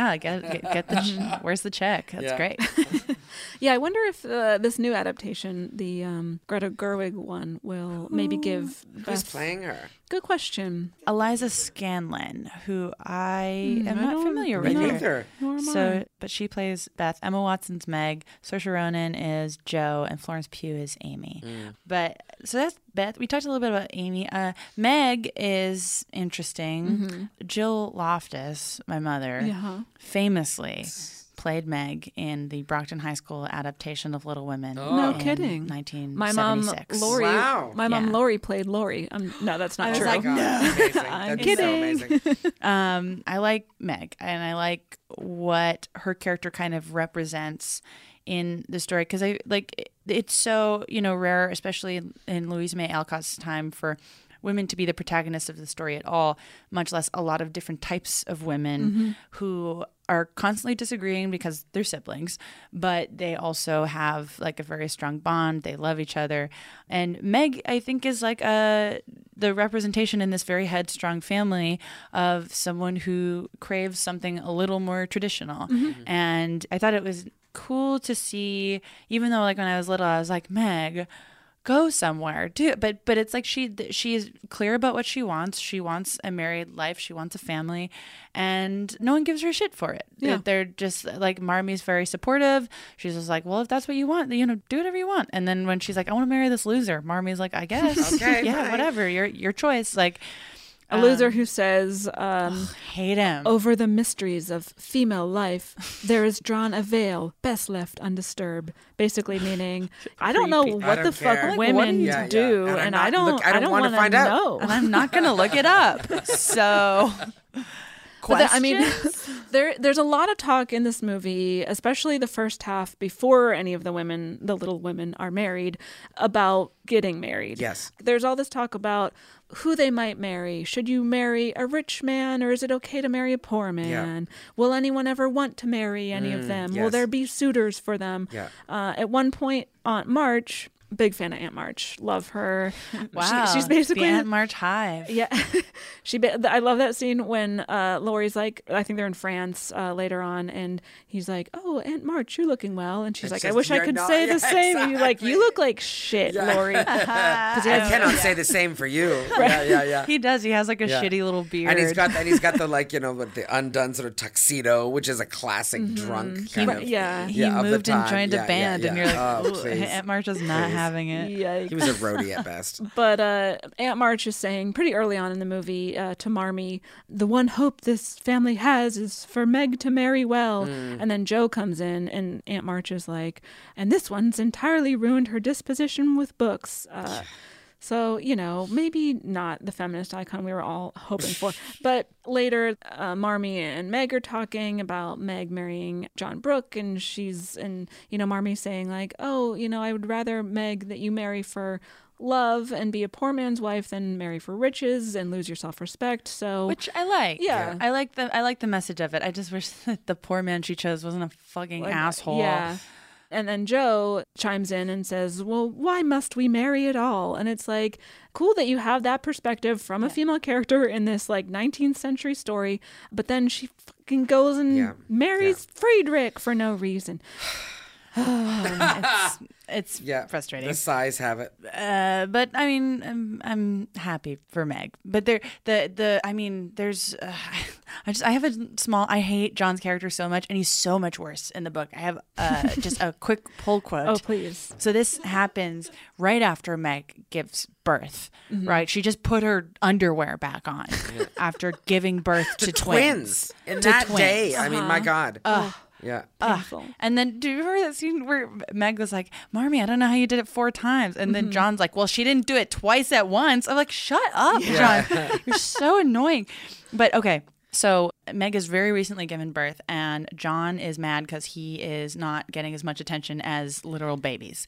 the where's the check? That's great. Yeah, I wonder if this new adaptation, the Greta Gerwig one, will maybe give Who's playing her? Good question. Eliza Scanlon, who I am not familiar with. Neither. So, but she plays Beth. Emma Watson's Meg. Saoirse Ronan is Jo, and Florence Pugh is Amy. But so that's Beth. We talked a little bit about Amy. Meg is interesting. Jill Loftus, my mother, famously played Meg in the Brockton High School adaptation of Little Women. No kidding. 1976. My mom, Lori. Wow. My mom, Lori, played Lori. No, that's not true. Amazing. I'm That's kidding. so amazing. I like Meg, and I like what her character kind of represents in the story, because I like it's so rare, especially in Louisa May Alcott's time, for women to be the protagonists of the story at all, much less a lot of different types of women who are constantly disagreeing because they're siblings, but they also have like a very strong bond. They love each other. And Meg, I think, is like the representation in this very headstrong family of someone who craves something a little more traditional. And I thought it was cool to see, even though like when I was little, I was like, Meg, go somewhere, do it. But it's like she is clear about what she wants. She wants a married life. She wants a family, and no one gives her shit for it. They're just like, Marmie's very supportive. She's just like, well, if that's what you want, do whatever you want. And then when she's like, I want to marry this loser, Marmie's like, I guess, okay, yeah, fine. whatever, your choice. Like A loser who says, hate him. over the mysteries of female life, there is drawn a veil best left undisturbed. Basically meaning, I don't know Creepy. what I the don't care. fuck Like, women what do you do, And I'm and not I don't wanna want find to out. know. And I'm not going to look it up. So, But I mean, there's a lot of talk in this movie, especially the first half, before any of the Little Women, are married, about getting married. Yes. There's all this talk about who they might marry. Should you marry a rich man, or is it okay to marry a poor man? Will anyone ever want to marry any of them? Will yes. there be suitors for them? Yeah. At one point, Aunt March, big fan of Aunt March, love her. wow. She's basically the Aunt March Hive. yeah, I love that scene when Laurie's like, I think they're in France later on, and he's like, "Oh, Aunt March, you're looking well," and she's like, "I wish I "You're could not." say the Yeah, same." And you're like, exactly. "You look like shit, Laurie." I cannot say the same for you. Yeah. He does. He has like a Yeah. shitty little beard. And he's got the like with the undone sort of tuxedo, which is a classic drunk kind of. he of the moved and time. joined Yeah, a band, yeah, and you're like, yeah. Oh, "Ooh, please. Aunt March is not Please. having it." Yikes. He was a roadie at best. But Aunt March is saying pretty early on in the movie to Marmee, the one hope this family has is for Meg to marry well. And then Jo comes in, and Aunt March is like, and this one's entirely ruined her disposition with books. So, maybe not the feminist icon we were all hoping for. But later, Marmee and Meg are talking about Meg marrying John Brooke, and Marmee's saying like, oh, I would rather, Meg, that you marry for love and be a poor man's wife than marry for riches and lose your self-respect. So, Which I like. Yeah. I like the message of it. I just wish that the poor man she chose wasn't a fucking asshole. Yeah. And then Jo chimes in and says, well, why must we marry at all? And it's like, cool that you have that perspective from a female character in this like 19th century story, but then she fucking goes and marries Friedrich for no reason. It's frustrating. The size have it. But I mean, I'm happy for Meg. But there's I hate John's character so much, and he's so much worse in the book. I have just a quick pull quote. Oh, please. So this happens right after Meg gives birth, right? She just put her underwear back on after giving birth to twins. In that day. I mean, my God. Yeah. Painful. And then do you remember that scene where Meg was like, Marmee, I don't know how you did it 4 times. And then John's like, well, she didn't do it twice at once. I'm like, shut up, John. You're so annoying. But okay. So Meg has very recently given birth, and John is mad because he is not getting as much attention as literal babies.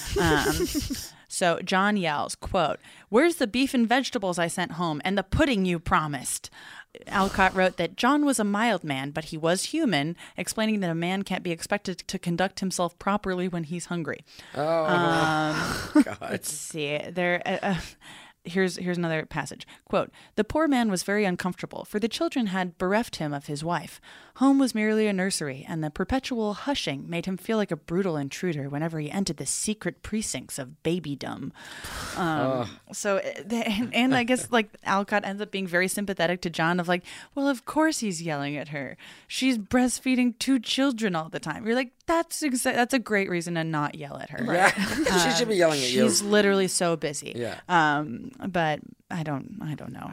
So John yells, quote, "Where's the beef and vegetables I sent home and the pudding you promised?" Alcott wrote that John was a mild man, but he was human, explaining that a man can't be expected to conduct himself properly when he's hungry. God. Let's see. Here's another passage. Quote, "The poor man was very uncomfortable, for the children had bereft him of his wife. Home was merely a nursery, and the perpetual hushing made him feel like a brutal intruder whenever he entered the secret precincts of babydom." So, and I guess like Alcott ends up being very sympathetic to John of like, well, of course he's yelling at her. She's breastfeeding 2 children all the time. You're like, that's a great reason to not yell at her. Yeah. She should be yelling at you. She's literally so busy. Yeah. But I don't know.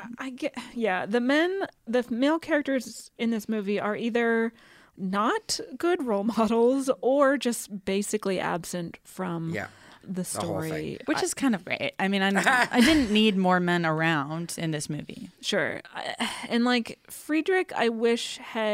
The male characters in this movie are either not good role models or just basically absent from the story. Which is kind of great. I mean, I didn't need more men around in this movie. Sure. And like Friedrich, I wish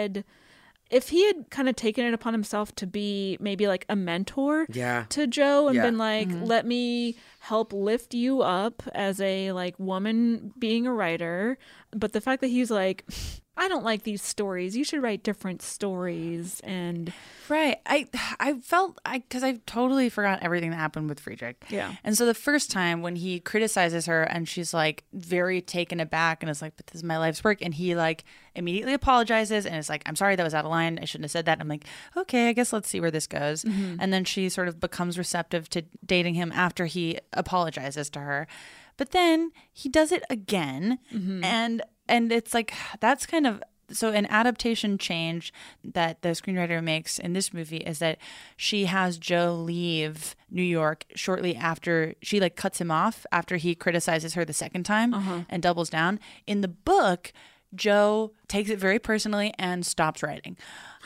if he had kind of taken it upon himself to be maybe like a mentor to Joe and been like, let me help lift you up as a like woman being a writer. But the fact that he's like, I don't like these stories. You should write different stories. And right. I felt because I totally forgot everything that happened with Friedrich. Yeah. And so the first time when he criticizes her and she's like very taken aback and is like, but this is my life's work. And he like immediately apologizes and is like, I'm sorry, that was out of line. I shouldn't have said that. And I'm like, okay, I guess let's see where this goes. Mm-hmm. And then she sort of becomes receptive to dating him after he apologizes to her. But then he does it again. Mm-hmm. And it's like, that's kind of, so an adaptation change that the screenwriter makes in this movie is that she has Joe leave New York shortly after, she like cuts him off after he criticizes her the second time and doubles down. In the book, Joe takes it very personally and stops writing.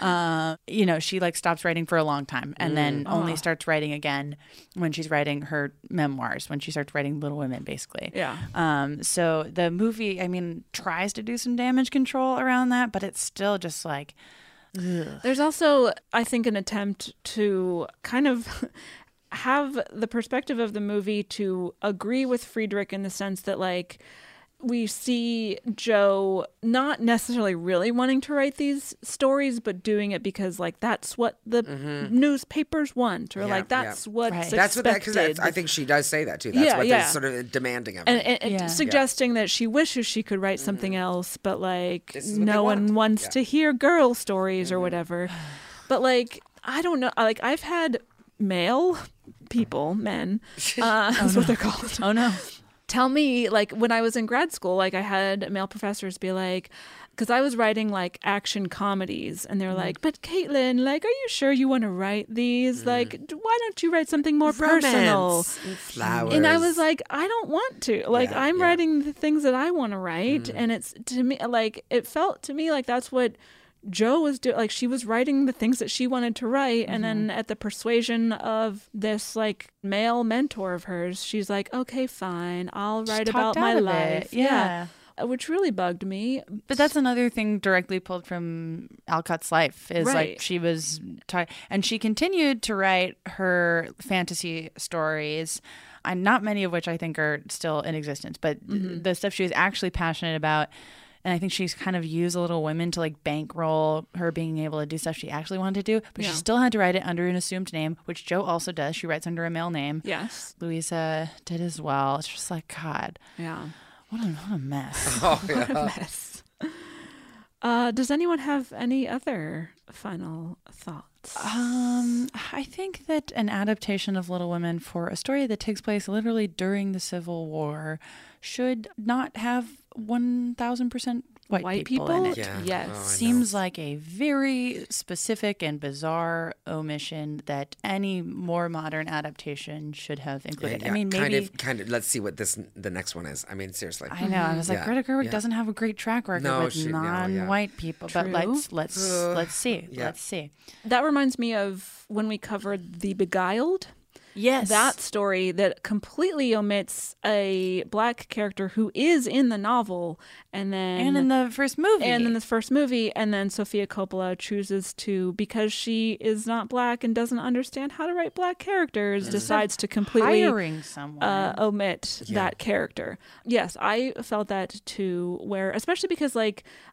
She like stops writing for a long time and then only starts writing again when she's writing her memoirs, when she starts writing Little Women, basically. Yeah. So the movie, I mean, tries to do some damage control around that, but it's still just like, ugh. There's also, I think, an attempt to kind of have the perspective of the movie to agree with Friedrich in the sense that like, we see Joe not necessarily really wanting to write these stories, but doing it because like that's what the newspapers want, or like that's what's expected. That's what because I think she does say that too. That's what they're sort of demanding of her. And suggesting that she wishes she could write something else, but like no one wants to hear girl stories or whatever. But like I don't know. Like I've had male people, men, that's what they're called. Oh no. Tell me, like, when I was in grad school, like, I had male professors be like, because I was writing, like, action comedies, and they're like, but Caitlin, like, are you sure you want to write these? Like, why don't you write something more personal? Flowers. And I was like, I don't want to. Like, I'm writing the things that I want to write, and it's, to me, like, it felt to me like that's what Joe was doing. Like, she was writing the things that she wanted to write, and then at the persuasion of this like male mentor of hers, she's like, okay, fine, I'll write about my life. Yeah, which really bugged me. But that's another thing directly pulled from Alcott's life is like she was and she continued to write her fantasy stories, and not many of which I think are still in existence, but the stuff she was actually passionate about. And I think she's kind of used Little Women to like bankroll her being able to do stuff she actually wanted to do. But she still had to write it under an assumed name, which Joe also does. She writes under a male name. Yes. Louisa did as well. It's just like, God. Yeah. What a mess. Oh, yeah. What a mess. Does anyone have any other final thoughts? I think that an adaptation of Little Women for a story that takes place literally during the Civil War should not have 1,000% white people in it. Yeah. Yes. Seems like a very specific and bizarre omission that any more modern adaptation should have included. I mean, maybe kind of. Let's see what the next one is. I mean, seriously. I know. I was like, Greta Gerwig doesn't have a great track record with non-white people, True. but let's see. Let's see. That reminds me of when we covered The Beguiled. Yes. That story that completely omits a black character who is in the novel and in the first movie. And then Sofia Coppola chooses to, because she is not black and doesn't understand how to write black characters, decides to completely hiring someone. Omit that character. Yes, I felt that too, where, especially because like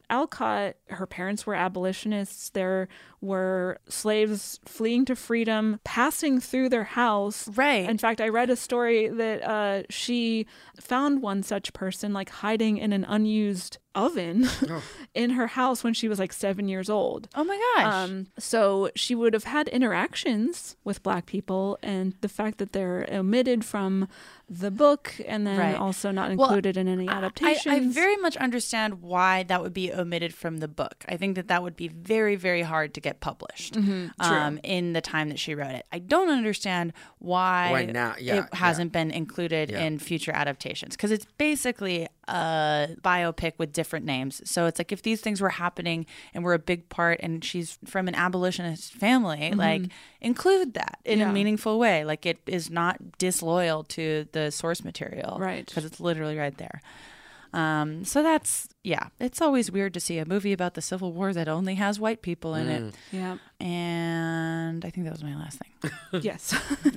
Alcott, her parents were abolitionists. There were slaves fleeing to freedom, passing through their house. Right. In fact, I read a story that she found one such person like hiding in an unused oven in her house when she was like 7 years old. Oh my gosh. So she would have had interactions with Black people, and the fact that they're omitted from the book and then also not included in any adaptations. I very much understand why that would be omitted from the book. I think that would be very, very hard to get published in the time that she wrote it. I don't understand why now, it hasn't been included in future adaptations, because it's basically a biopic with different names. So it's like if these things were happening and were a big part and she's from an abolitionist family, like include that in a meaningful way. Like it is not disloyal to the source material. Right. Because it's literally right there. So that's, it's always weird to see a movie about the Civil War that only has white people in it. Yeah. And I think that was my last thing. Yes.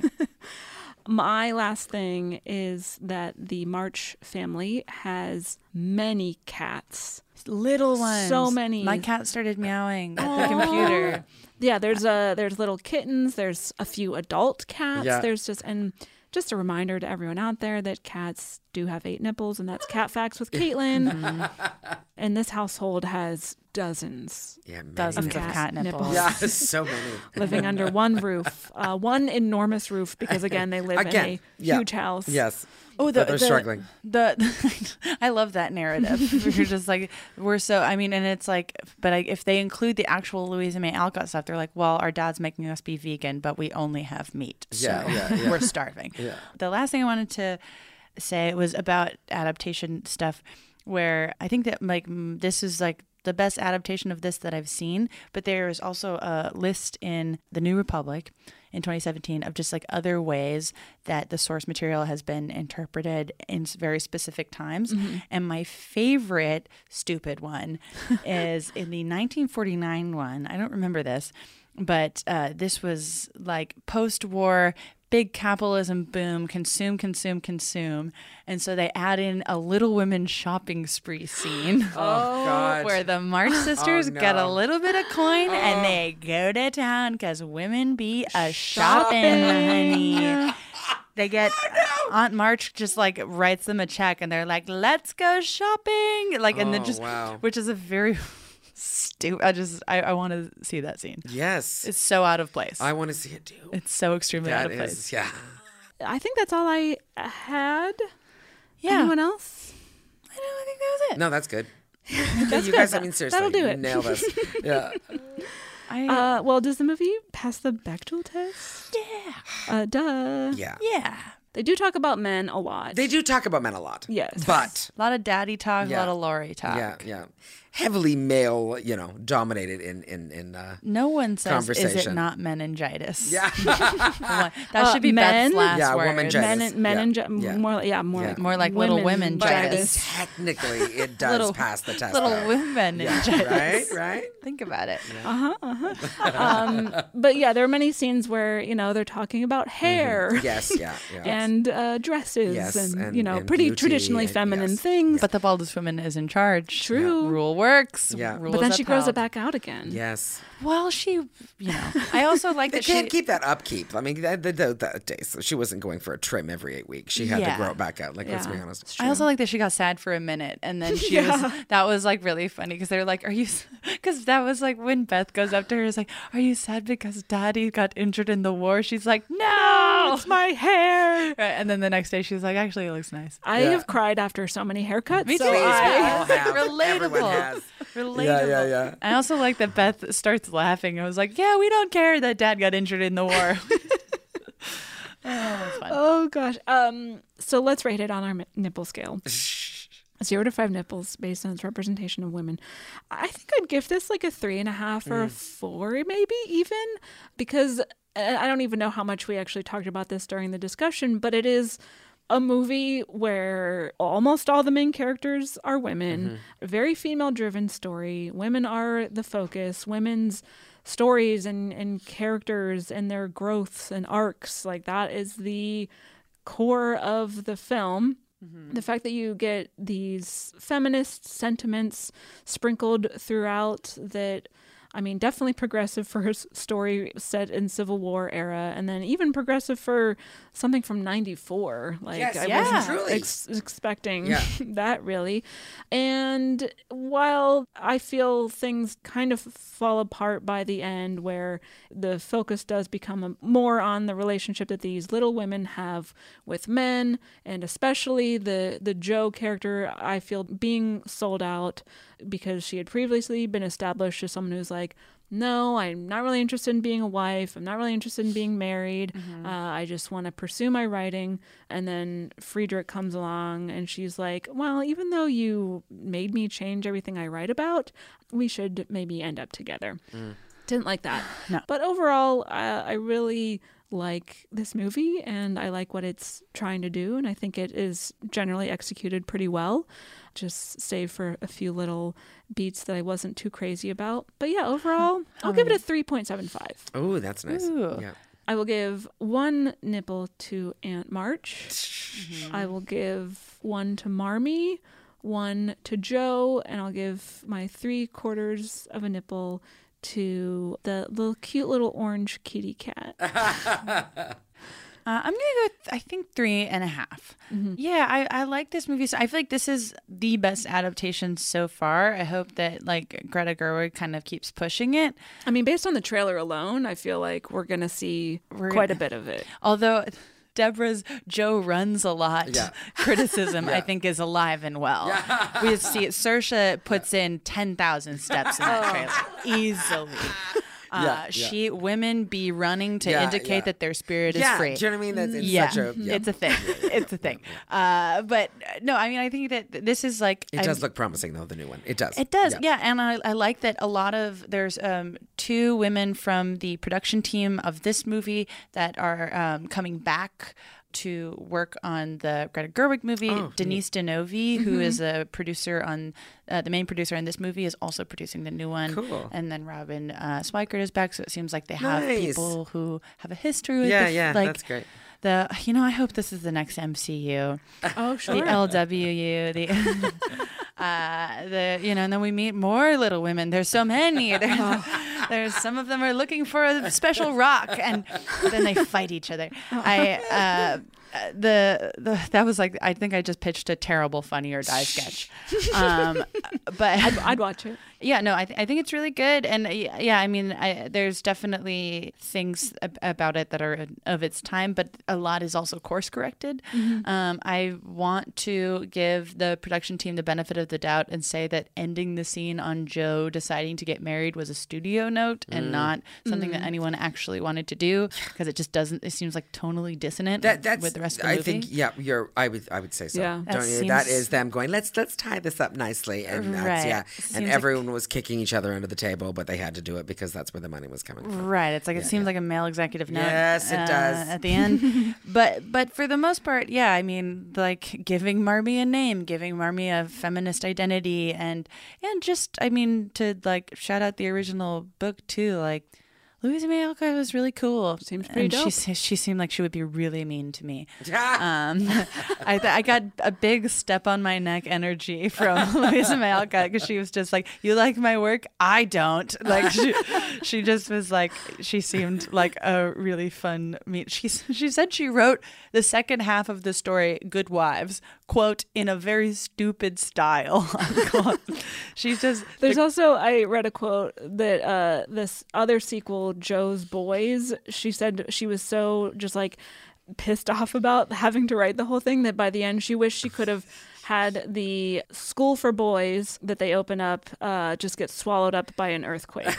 My last thing is that the March family has many cats. Little ones. So many. My cat started meowing at the computer. Yeah, there's little kittens. There's a few adult cats. Yeah. There's just a reminder to everyone out there that cats do have 8 nipples, and that's Cat Facts with Caitlin. And this household has dozens Dozens of cat nipples. Yeah, so many. living under one roof, one enormous roof, because again they live in a huge house. Yes. Oh, they're struggling. I love that narrative. You're just like, and it's like, but if they include the actual Louisa May Alcott stuff, they're like, well, our dad's making us be vegan, but we only have meat. So we're starving. Yeah. The last thing I wanted to say was about adaptation stuff, where I think that like this is like the best adaptation of this that I've seen, but there is also a list in the New Republic in 2017 of just like other ways that the source material has been interpreted in very specific times. And my favorite stupid one is in the 1949 one. I don't remember this, but this was like post-war big capitalism boom, consume. And so they add in a Little Women shopping spree scene. Oh, God. Where the March sisters get a little bit of coin and they go to town because women be a shopping, honey. They get Aunt March just like writes them a check and they're like, let's go shopping. Like, and then just, which is a very stupid. I want to see that scene. Yes. It's so out of place. I want to see it too. It's so extremely out of place. Yeah. I think that's all I had. Yeah. Anyone else? I think that was it. No, that's good. That's you good. guys, I mean, seriously, That'll do you it. nailed us. Yeah. Well, does the movie pass the Bechdel test? Yeah. Duh. Yeah. Yeah. They do talk about men a lot. They do talk about men a lot. Yes. But a lot of daddy talk, a Yeah. lot of Laurie talk. yeah. Heavily male, dominated in No one says, is it conversation. not meningitis? Yeah. That should be men? Beth's last Yeah, word. womangitis. More like little women But jitis. technically, it does pass the test. Little though. women meningitis. Right? Think about it. But yeah, there are many scenes where, they're talking about hair. Yes, yeah. And dresses Yes, and and pretty beauty, traditionally feminine yes. things. But the baldest woman is in charge. True. Rule works. Yeah. Rules But then she grows upheld. it back out again. Yes. Well, I also like They that can't she keep that upkeep. I mean, the days. She wasn't going for a trim every 8 weeks. She had to grow it back out. Like, let's be honest. I also like that she got sad for a minute and then she that was like really funny because they were like, because that was like when Beth goes up to her, is like, are you sad because daddy got injured in the war? She's like, no, it's my hair. Right, and then the next day she's like, actually it looks nice. I have cried after so many haircuts. Me too. So We all have. Relatable. Everyone has. Relatable. Yeah. I also like that Beth starts laughing. I was like, yeah, we don't care that dad got injured in the war. That's fun. Oh gosh. So let's rate it on our nipple scale. 0 to 5 nipples based on its representation of women. I think I'd give this like a 3.5 or a 4, maybe even, because I don't even know how much we actually talked about this during the discussion, but it is a movie where almost all the main characters are women. A very female-driven story. Women are the focus. Women's stories and characters and their growths and arcs, like that is the core of the film. The fact that you get these feminist sentiments sprinkled throughout that, I mean, definitely progressive for her story set in Civil War era, and then even progressive for something from 94. Like, Yes, I yeah. wasn't Truly. expecting that, really. And while I feel things kind of fall apart by the end, where the focus does become more on the relationship that these little women have with men, and especially the Jo character, I feel being sold out because she had previously been established as someone who's like, no, I'm not really interested in being a wife. I'm not really interested in being married. I just want to pursue my writing. And then Friedrich comes along and she's like, well, even though you made me change everything I write about, we should maybe end up together. Didn't like that. No. But overall, I really like this movie and I like what it's trying to do. And I think it is generally executed pretty well. Just save for a few little beats that I wasn't too crazy about. But yeah, overall, I'll give it a 3.75. Oh, that's nice. Ooh. Yeah. I will give 1 nipple to Aunt March. I will give 1 to Marmee, 1 to Jo, and I'll give my 3/4 of a nipple to the little cute little orange kitty cat. I'm gonna go with, I think, 3.5. Yeah, I like this movie. So I feel like this is the best adaptation so far. I hope that like Greta Gerwig kind of keeps pushing it. I mean, based on the trailer alone, I feel like we're gonna see quite a bit of it. Although Deborah's Jo runs a lot criticism, I think, is alive and well. We see it. Saoirse puts in 10,000 steps in that trailer easily. Women be running to indicate that their spirit is free. Do you know what I mean? It's such a, it's a thing. It's a thing. But no, I mean, I think that this is like it does look promising though. The new one, it does. It does, yeah. And I like that a lot of there's 2 women from the production team of this movie that are coming back to work on the Greta Gerwig movie. Denise Denovi, who is a producer on the main producer in this movie, is also producing the new one. Cool. And then Robin Swikert is back, so it seems like they have people who have a history with like, that's great. I hope this is the next MCU. Oh, sure. The LWU, and then we meet more Little Women. There's so many. There's some of them are looking for a special rock, and then they fight each other. That was like, I think I just pitched a terrible Funny or Die sketch. But I'd watch it. Yeah, no, I think it's really good. And I mean, there's definitely things about it that are of its time, but a lot is also course corrected. I want to give the production team the benefit of the doubt and say that ending the scene on Jo deciding to get married was a studio note and not something that anyone actually wanted to do, because it just doesn't, it seems like tonally dissonant with the rest of the movie. I think, I would say so. Yeah. Don't you? That is them going, let's tie this up nicely. And that's, and everyone was kicking each other under the table, but they had to do it because that's where the money was coming from. Right. It's like, it seems like a male executive note. Yes, it does. At the end. But for the most part, I mean, like giving Marmee a name, giving Marmee a feminist identity, and just, I mean, to like shout out the original book too, like Louisa May Alcott was really cool. Seems pretty dope. She seemed like she would be really mean to me. I got a big step on my neck energy from Louisa May Alcott, because she was just like, you like my work? I don't. Like she just was like, she seemed like a really fun meet. She said she wrote the second half of the story, Good Wives, quote, in a very stupid style. There's also, I read a quote that this other sequel, Jo's Boys, she said she was so just like pissed off about having to write the whole thing that by the end she wished she could have had the school for boys that they open up just get swallowed up by an earthquake.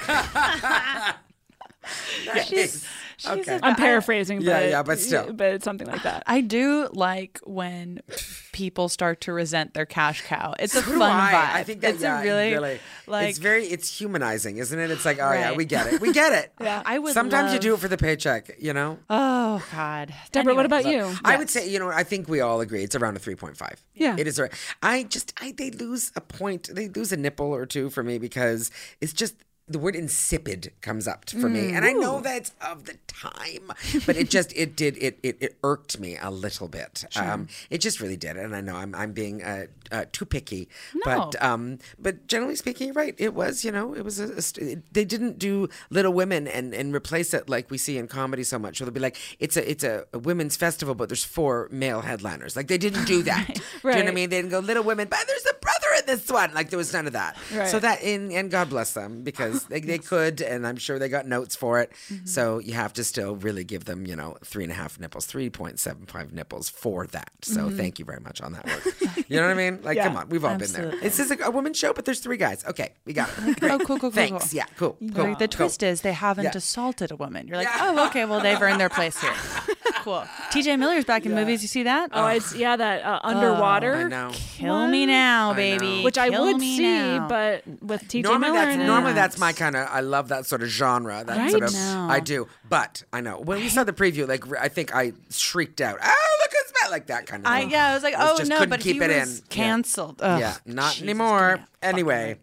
Nice. Okay. I'm paraphrasing, but but still, but it's something like that. I do like when people start to resent their cash cow. It's a So fun do vibe. I think that, it's a really like, it's humanizing, isn't it? It's like, oh Right. yeah, we get it. We get it. Yeah, I would Sometimes you love- do it for the paycheck, you know? Oh God, Deborah, what about Anyway. you? I would say, I think we all agree it's around a 3.5. Yeah. It is. They lose a point. They lose a nipple or two for me because it's just the word insipid comes up for me. And I know that's of the time, but it irked me a little bit. Sure. It just really did. And I know I'm being too picky, No. but generally speaking, you're right. It was, they didn't do Little Women and replace it like we see in comedy so much. Or they'll be like, it's a women's festival, but there's 4 male headliners. Like they didn't do that. Do you know what I mean? They didn't go Little Women, but there's a brother in this one. Like there was none of that. Right. So that and God bless them because they could, and I'm sure they got notes for it. Mm-hmm. So you have to still really give them, 3.5 nipples, 3.75 nipples for that. So thank you very much on that work. You know what I mean? Like, come on, we've all been there. Absolutely. This is a woman's show, but there's 3 guys. Okay, we got it. Great. Oh, cool. Thanks. Yeah, cool. Like, the twist is they haven't assaulted a woman. You're like, oh, okay, well, they've earned their place here. Cool. TJ Miller's back in movies. You see that? Oh, it's that underwater. I know. Kill me now, baby. Which I Kill would me see, now. but with TJ Miller in it. Normally that's my kind of, I love that sort of genre. That Right? sort of, No. I do. But I know. When we saw the preview, like, I think I shrieked out, oh, look at that, like that kind of thing. I was like, I oh, just no, couldn't but keep he it was in. canceled. Yeah, not anymore. Anyway.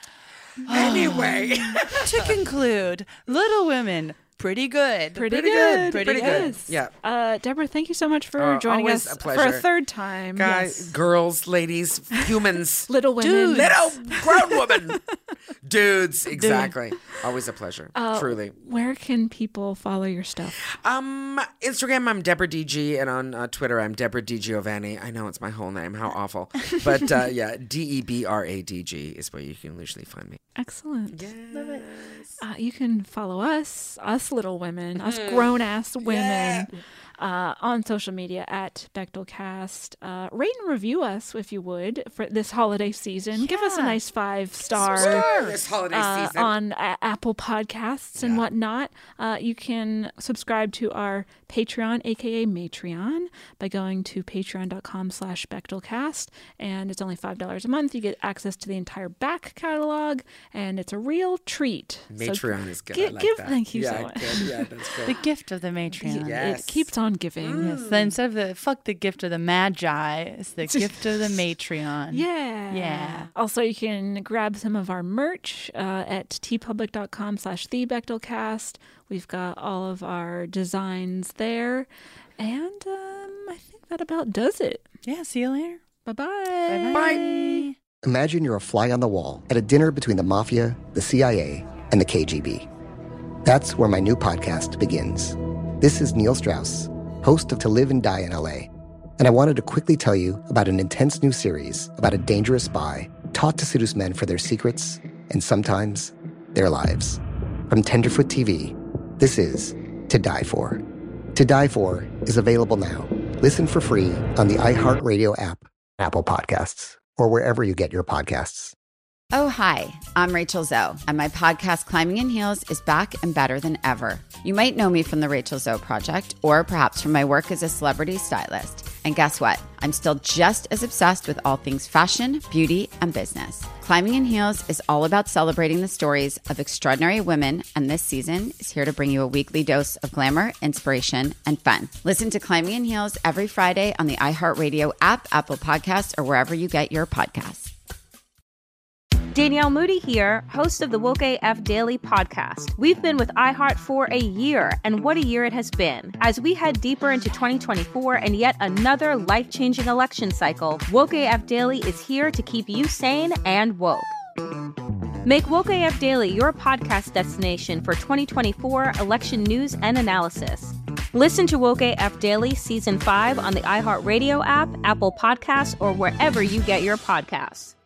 To conclude, Little Women, pretty good. Pretty good. Pretty good. Yeah. Deborah, thank you so much for joining always us a for a pleasure. 3rd time. Guys, girls, ladies, humans. Little women. Dudes. Little grown woman. Dudes, exactly. Always a pleasure. Truly. Where can people follow your stuff? Instagram, I'm Deborah DG, and on Twitter, I'm Deborah D. Giovanni. I know it's my whole name. How awful. But DEBRADG is where you can usually find me. Excellent. Yes. Love it. You can follow us little women, us grown-ass women, on social media at Bechdelcast. Rate and review us, if you would, for this holiday season. Give us a nice 5-star This holiday season. on Apple Podcasts and whatnot. You can subscribe to our Patreon, aka Matreon, by going to patreon.com/Bechdelcast. And it's only $5 a month. You get access to the entire back catalog, and it's a real treat. Matreon is good. I like that. Thank you so much. Good. Yeah, that's good. The gift of the Matreon. Yes. It keeps on giving. Yes. Then instead of the gift of the Magi, it's the gift of the Matreon. Yeah. Also, you can grab some of our merch at tpublic.com/thebechdelcast. We've got all of our designs there. And I think that about does it. Yeah, see you later. Bye-bye. Bye. Imagine you're a fly on the wall at a dinner between the mafia, the CIA, and the KGB. That's where my new podcast begins. This is Neil Strauss, host of To Live and Die in LA, and I wanted to quickly tell you about an intense new series about a dangerous spy taught to seduce men for their secrets and sometimes their lives. From Tenderfoot TV, this is To Die For. To Die For is available now. Listen for free on the iHeartRadio app, Apple Podcasts, or wherever you get your podcasts. Oh, hi, I'm Rachel Zoe, and my podcast, Climbing in Heels, is back and better than ever. You might know me from the Rachel Zoe Project, or perhaps from my work as a celebrity stylist. And guess what? I'm still just as obsessed with all things fashion, beauty, and business. Climbing in Heels is all about celebrating the stories of extraordinary women, and this season is here to bring you a weekly dose of glamour, inspiration, and fun. Listen to Climbing in Heels every Friday on the iHeartRadio app, Apple Podcasts, or wherever you get your podcasts. Danielle Moody here, host of the Woke AF Daily podcast. We've been with iHeart for a year, and what a year it has been. As we head deeper into 2024 and yet another life-changing election cycle, Woke AF Daily is here to keep you sane and woke. Make Woke AF Daily your podcast destination for 2024 election news and analysis. Listen to Woke AF Daily Season 5 on the iHeartRadio app, Apple Podcasts, or wherever you get your podcasts.